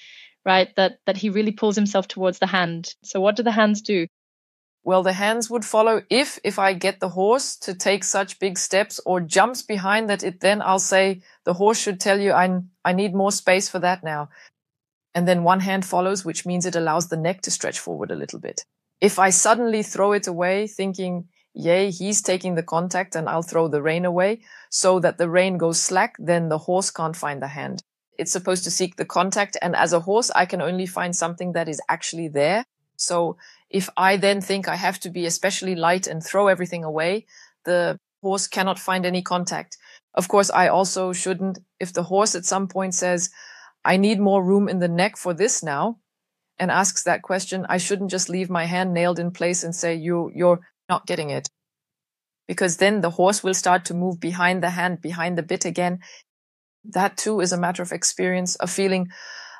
really pulls himself towards the hand. So what do the hands do? Well, the hands would follow if I get the horse to take such big steps or jumps behind that, then I'll say the horse should tell you I need more space for that now. And then one hand follows, which means it allows the neck to stretch forward a little bit. If I suddenly throw it away thinking, yay, he's taking the contact and I'll throw the rein away so that the rein goes slack, then the horse can't find the hand. It's supposed to seek the contact. And as a horse, I can only find something that is actually there. So if I then think I have to be especially light and throw everything away, the horse cannot find any contact. Of course, I also shouldn't, if the horse at some point says, I need more room in the neck for this now, and asks that question, I shouldn't just leave my hand nailed in place and say, you're not getting it. Because then the horse will start to move behind the hand, behind the bit again. That too is a matter of experience, a feeling,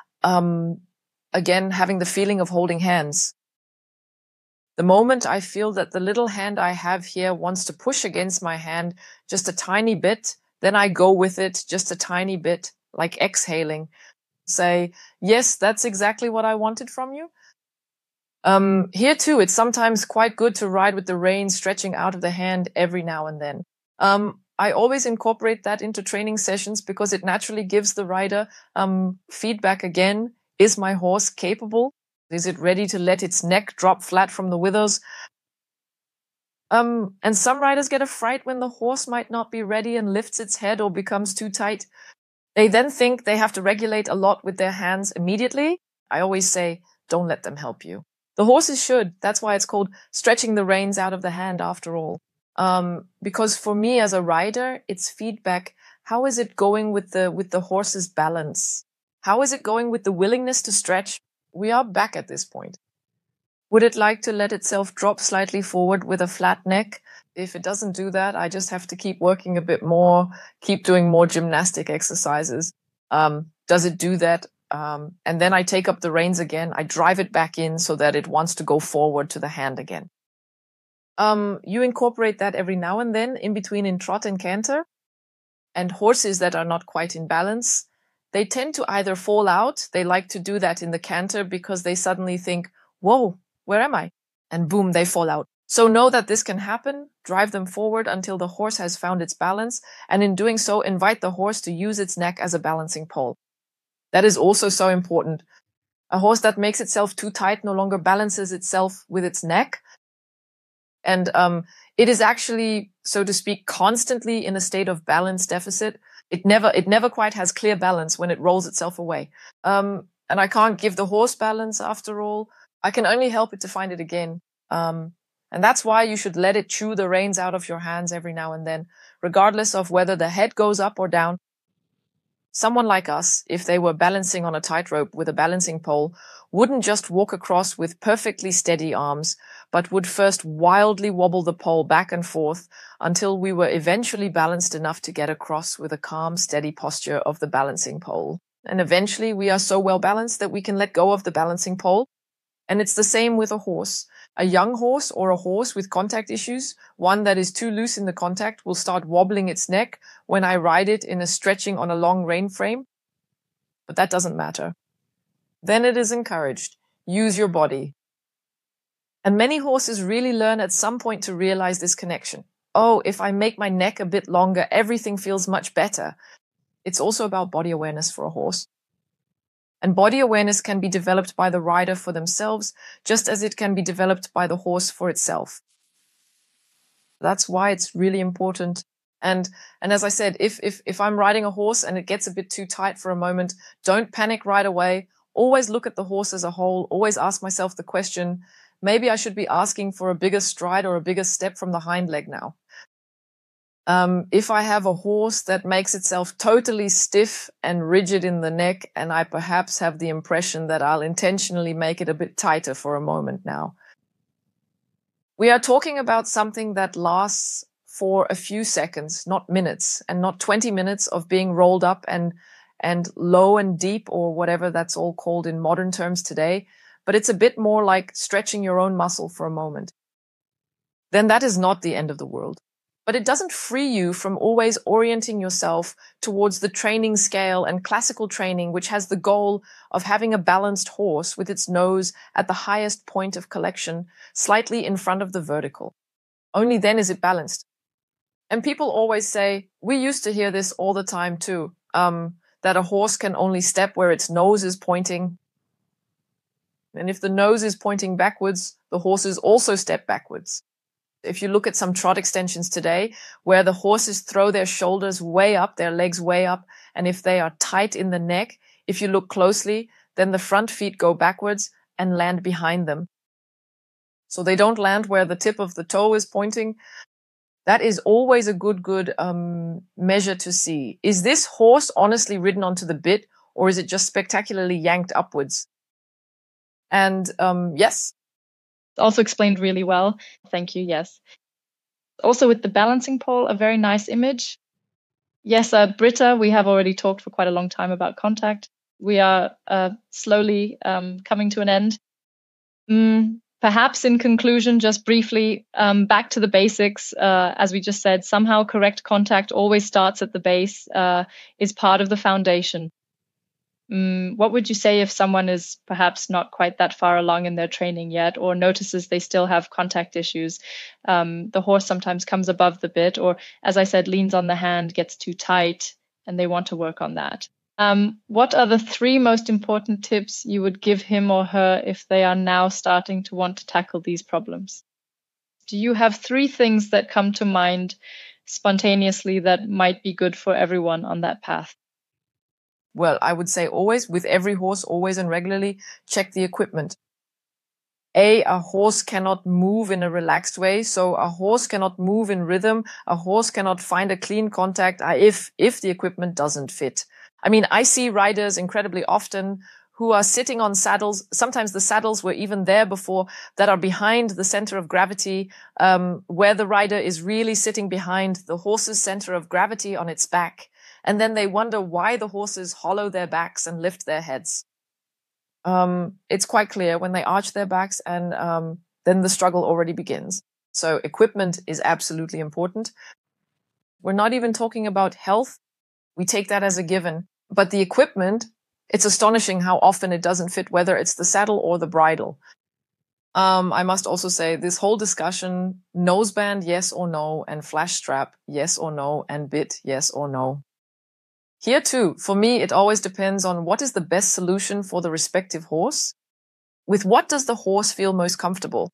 again, having the feeling of holding hands. The moment I feel that the little hand I have here wants to push against my hand just a tiny bit, then I go with it just a tiny bit, like exhaling. Say, yes, that's exactly what I wanted from you. Here too, it's sometimes quite good to ride with the rein stretching out of the hand every now and then. I always incorporate that into training sessions because it naturally gives the rider feedback again. Is my horse capable? Is it ready to let its neck drop flat from the withers? And some riders get a fright when the horse might not be ready and lifts its head or becomes too tight. They then think they have to regulate a lot with their hands immediately. I always say, don't let them help you. The horses should. That's why it's called stretching the reins out of the hand after all. Because for me as a rider, it's feedback. How is it going with the horse's balance? How is it going with the willingness to stretch? We are back at this point. Would it like to let itself drop slightly forward with a flat neck? If it doesn't do that, I just have to keep working a bit more, keep doing more gymnastic exercises. Does it do that? And then I take up the reins again. I drive it back in so that it wants to go forward to the hand again. You incorporate that every now and then in between in trot and canter. And horses that are not quite in balance, they tend to either fall out. They like to do that in the canter because they suddenly think, whoa, where am I? And boom, they fall out. So know that this can happen. Drive them forward until the horse has found its balance. And in doing so, invite the horse to use its neck as a balancing pole. That is also so important. A horse that makes itself too tight no longer balances itself with its neck. And it is actually, so to speak, constantly in a state of balance deficit. It never quite has clear balance when it rolls itself away. And I can't give the horse balance after all. I can only help it to find it again. And that's why you should let it chew the reins out of your hands every now and then, regardless of whether the head goes up or down. Someone like us, if they were balancing on a tightrope with a balancing pole, wouldn't just walk across with perfectly steady arms, but would first wildly wobble the pole back and forth until we were eventually balanced enough to get across with a calm, steady posture of the balancing pole. And eventually we are so well balanced that we can let go of the balancing pole. And it's the same with a horse. A young horse or a horse with contact issues, one that is too loose in the contact, will start wobbling its neck when I ride it in a stretching on a long rein frame. But that doesn't matter. Then it is encouraged. Use your body. And many horses really learn at some point to realize this connection. Oh, if I make my neck a bit longer, everything feels much better. It's also about body awareness for a horse. And body awareness can be developed by the rider for themselves, just as it can be developed by the horse for itself. That's why it's really important. And as I said, if I'm riding a horse and it gets a bit too tight for a moment, don't panic right away. Always look at the horse as a whole. Always ask myself the question, maybe I should be asking for a bigger stride or a bigger step from the hind leg now. If I have a horse that makes itself totally stiff and rigid in the neck, and I perhaps have the impression that I'll intentionally make it a bit tighter for a moment now. We are talking about something that lasts for a few seconds, not minutes, and not 20 minutes of being rolled up and low and deep, or whatever that's all called in modern terms today. But it's a bit more like stretching your own muscle for a moment. Then that is not the end of the world. But it doesn't free you from always orienting yourself towards the training scale and classical training, which has the goal of having a balanced horse with its nose at the highest point of collection, slightly in front of the vertical. Only then is it balanced. And people always say, we used to hear this all the time too, that a horse can only step where its nose is pointing. And if the nose is pointing backwards, the horses also step backwards. If you look at some trot extensions today, where the horses throw their shoulders way up, their legs way up, and if they are tight in the neck, if you look closely, then the front feet go backwards and land behind them. So they don't land where the tip of the toe is pointing. That is always a good measure to see. Is this horse honestly ridden onto the bit, or is it just spectacularly yanked upwards? And yes. Also explained really well. Thank you. Yes. Also with the balancing pole, a very nice image. Yes, Britta, we have already talked for quite a long time about contact. We are slowly coming to an end. Perhaps in conclusion, just briefly, back to the basics. As we just said, somehow correct contact always starts at the base, is part of the foundation. What would you say if someone is perhaps not quite that far along in their training yet, or notices they still have contact issues? The horse sometimes comes above the bit, or as I said, leans on the hand, gets too tight, and they want to work on that. What are the 3 most important tips you would give him or her if they are now starting to want to tackle these problems? Do you have 3 things that come to mind spontaneously that might be good for everyone on that path? Well, I would say always, with every horse, always and regularly, check the equipment. A horse cannot move in a relaxed way, so a horse cannot move in rhythm. A horse cannot find a clean contact if the equipment doesn't fit. I mean, I see riders incredibly often who are sitting on saddles. Sometimes the saddles were even there before, that are behind the center of gravity, where the rider is really sitting behind the horse's center of gravity on its back. And then they wonder why the horses hollow their backs and lift their heads. It's quite clear when they arch their backs, and then the struggle already begins. So equipment is absolutely important. We're not even talking about health. We take that as a given. But the equipment, it's astonishing how often it doesn't fit, whether it's the saddle or the bridle. I must also say this whole discussion, noseband, yes or no, and flash strap, yes or no, and bit, yes or no. Here too, for me, it always depends on what is the best solution for the respective horse. With what does the horse feel most comfortable?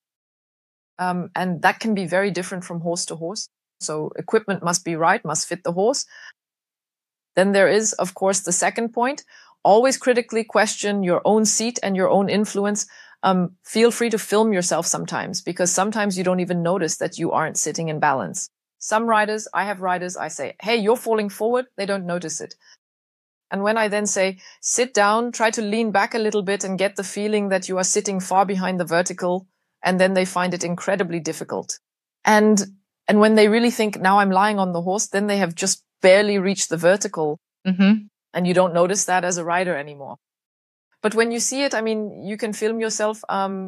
And that can be very different from horse to horse. So equipment must be right, must fit the horse. Then there is, of course, the second point. Always critically question your own seat and your own influence. Feel free to film yourself sometimes, because sometimes you don't even notice that you aren't sitting in balance. Some riders, I have riders, I say, hey, you're falling forward. They don't notice it. And when I then say, sit down, try to lean back a little bit and get the feeling that you are sitting far behind the vertical, and then they find it incredibly difficult. And when they really think, now I'm lying on the horse, then they have just barely reached the vertical. Mm-hmm. And you don't notice that as a rider anymore. But when you see it, I mean, you can film yourself.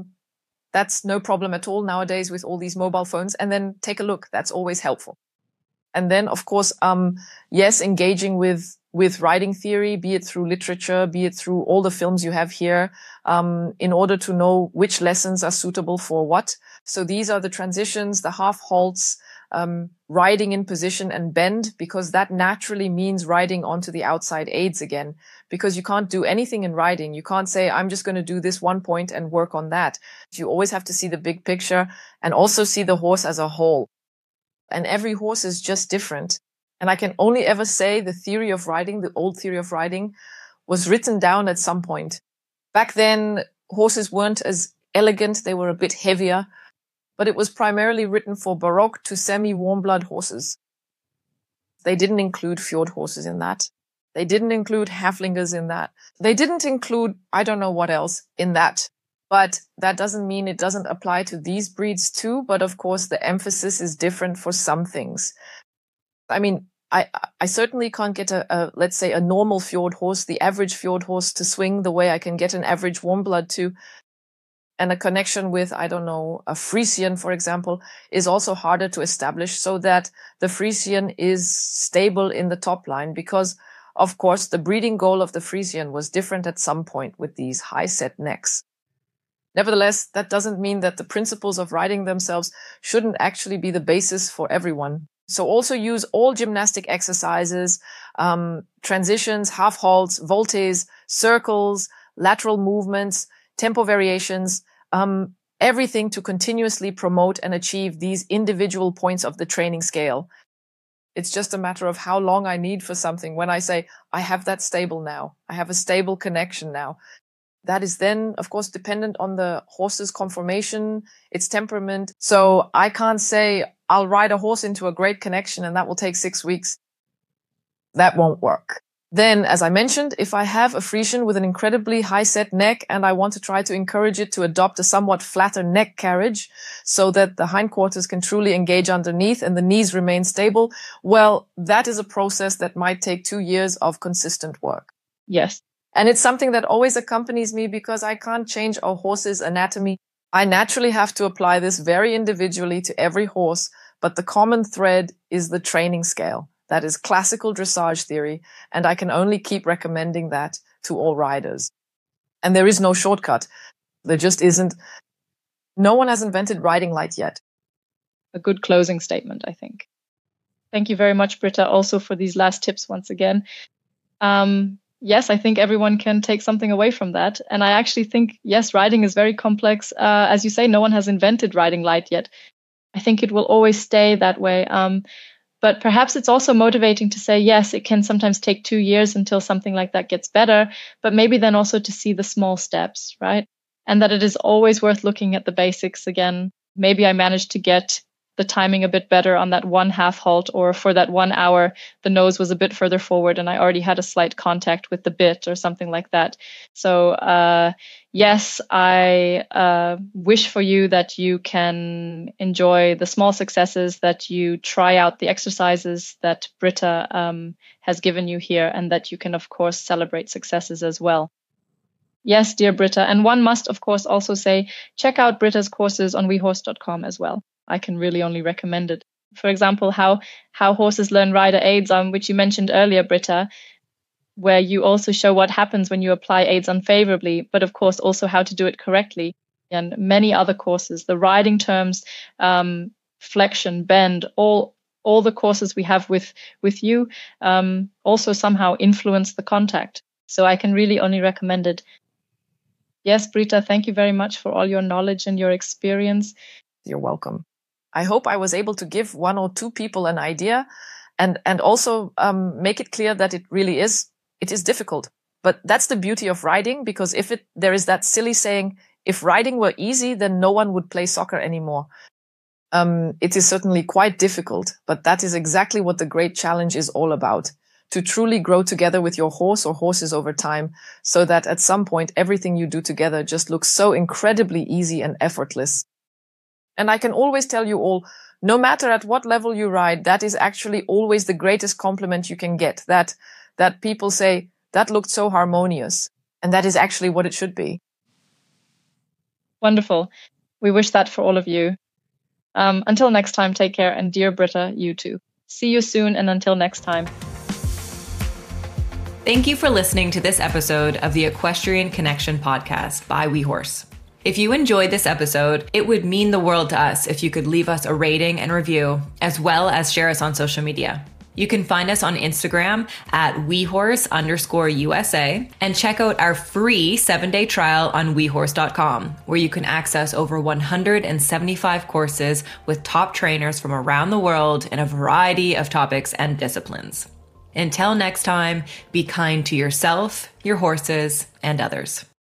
That's no problem at all nowadays with all these mobile phones. And then take a look. That's always helpful. And then, of course, yes, engaging with riding theory, be it through literature, be it through all the films you have here, in order to know which lessons are suitable for what. So these are the transitions, the half halts, riding in position and bend, because that naturally means riding onto the outside aids again, because you can't do anything in riding. You can't say, I'm just going to do this one point and work on that. You always have to see the big picture and also see the horse as a whole. And every horse is just different. And I can only ever say the theory of riding, the old theory of riding, was written down at some point. Back then, horses weren't as elegant. They were a bit heavier. But it was primarily written for Baroque to semi-warm blood horses. They didn't include fjord horses in that. They didn't include Haflingers in that. They didn't include, I don't know what else in that. But that doesn't mean it doesn't apply to these breeds too. But of course, the emphasis is different for some things. I mean, I certainly can't get let's say, a normal fjord horse, the average fjord horse, to swing the way I can get an average warm blood to. And a connection with, I don't know, a Friesian, for example, is also harder to establish, so that the Friesian is stable in the top line, because, of course, the breeding goal of the Friesian was different at some point with these high set necks. Nevertheless, that doesn't mean that the principles of riding themselves shouldn't actually be the basis for everyone. So also use all gymnastic exercises, transitions, half halts, voltes, circles, lateral movements, tempo variations, everything to continuously promote and achieve these individual points of the training scale. It's just a matter of how long I need for something. When I say, I have that stable now, I have a stable connection now. That is then, of course, dependent on the horse's conformation, its temperament. So I can't say, I'll ride a horse into a great connection and that will take 6 weeks. That won't work. Then, as I mentioned, if I have a Friesian with an incredibly high-set neck and I want to try to encourage it to adopt a somewhat flatter neck carriage so that the hindquarters can truly engage underneath and the knees remain stable, well, that is a process that might take 2 years of consistent work. Yes. And it's something that always accompanies me because I can't change a horse's anatomy. I naturally have to apply this very individually to every horse, but the common thread is the training scale. That is classical dressage theory, and I can only keep recommending that to all riders. And there is no shortcut. There just isn't. No one has invented riding light yet. A good closing statement, I think. Thank you very much, Britta, also for these last tips once again. Yes, I think everyone can take something away from that. And I actually think, yes, riding is very complex. As you say, no one has invented riding light yet. I think it will always stay that way. But perhaps it's also motivating to say, yes, it can sometimes take 2 years until something like that gets better, but maybe then also to see the small steps, right? And that it is always worth looking at the basics again. Maybe I managed to get the timing a bit better on that one half halt, or for that 1 hour, the nose was a bit further forward and I already had a slight contact with the bit or something like that. So, yes, I wish for you that you can enjoy the small successes, that you try out the exercises that Britta has given you here, and that you can, of course, celebrate successes as well. Yes, dear Britta. And one must, of course, also say, check out Britta's courses on wehorse.com as well. I can really only recommend it. For example, how horses learn rider aids, which you mentioned earlier, Britta, where you also show what happens when you apply aids unfavorably, but of course also how to do it correctly. And many other courses, the riding terms, flexion, bend, all the courses we have with you also somehow influence the contact. So I can really only recommend it. Yes, Britta, thank you very much for all your knowledge and your experience. You're welcome. I hope I was able to give 1 or 2 people an idea and also make it clear that it is difficult. But that's the beauty of riding, because there is that silly saying, if riding were easy, then no one would play soccer anymore. It is certainly quite difficult, but that is exactly what the great challenge is all about. To truly grow together with your horse or horses over time, so that at some point everything you do together just looks so incredibly easy and effortless. And I can always tell you all, no matter at what level you ride, that is actually always the greatest compliment you can get. That people say, that looked so harmonious. And that is actually what it should be. Wonderful. We wish that for all of you. Until next time, take care. And dear Britta, you too. See you soon. And until next time. Thank you for listening to this episode of the Equestrian Connection podcast by WeHorse. If you enjoyed this episode, it would mean the world to us if you could leave us a rating and review, as well as share us on social media. You can find us on Instagram at WeHorse_USA and check out our free 7-day trial on WeHorse.com, where you can access over 175 courses with top trainers from around the world in a variety of topics and disciplines. Until next time, be kind to yourself, your horses, and others.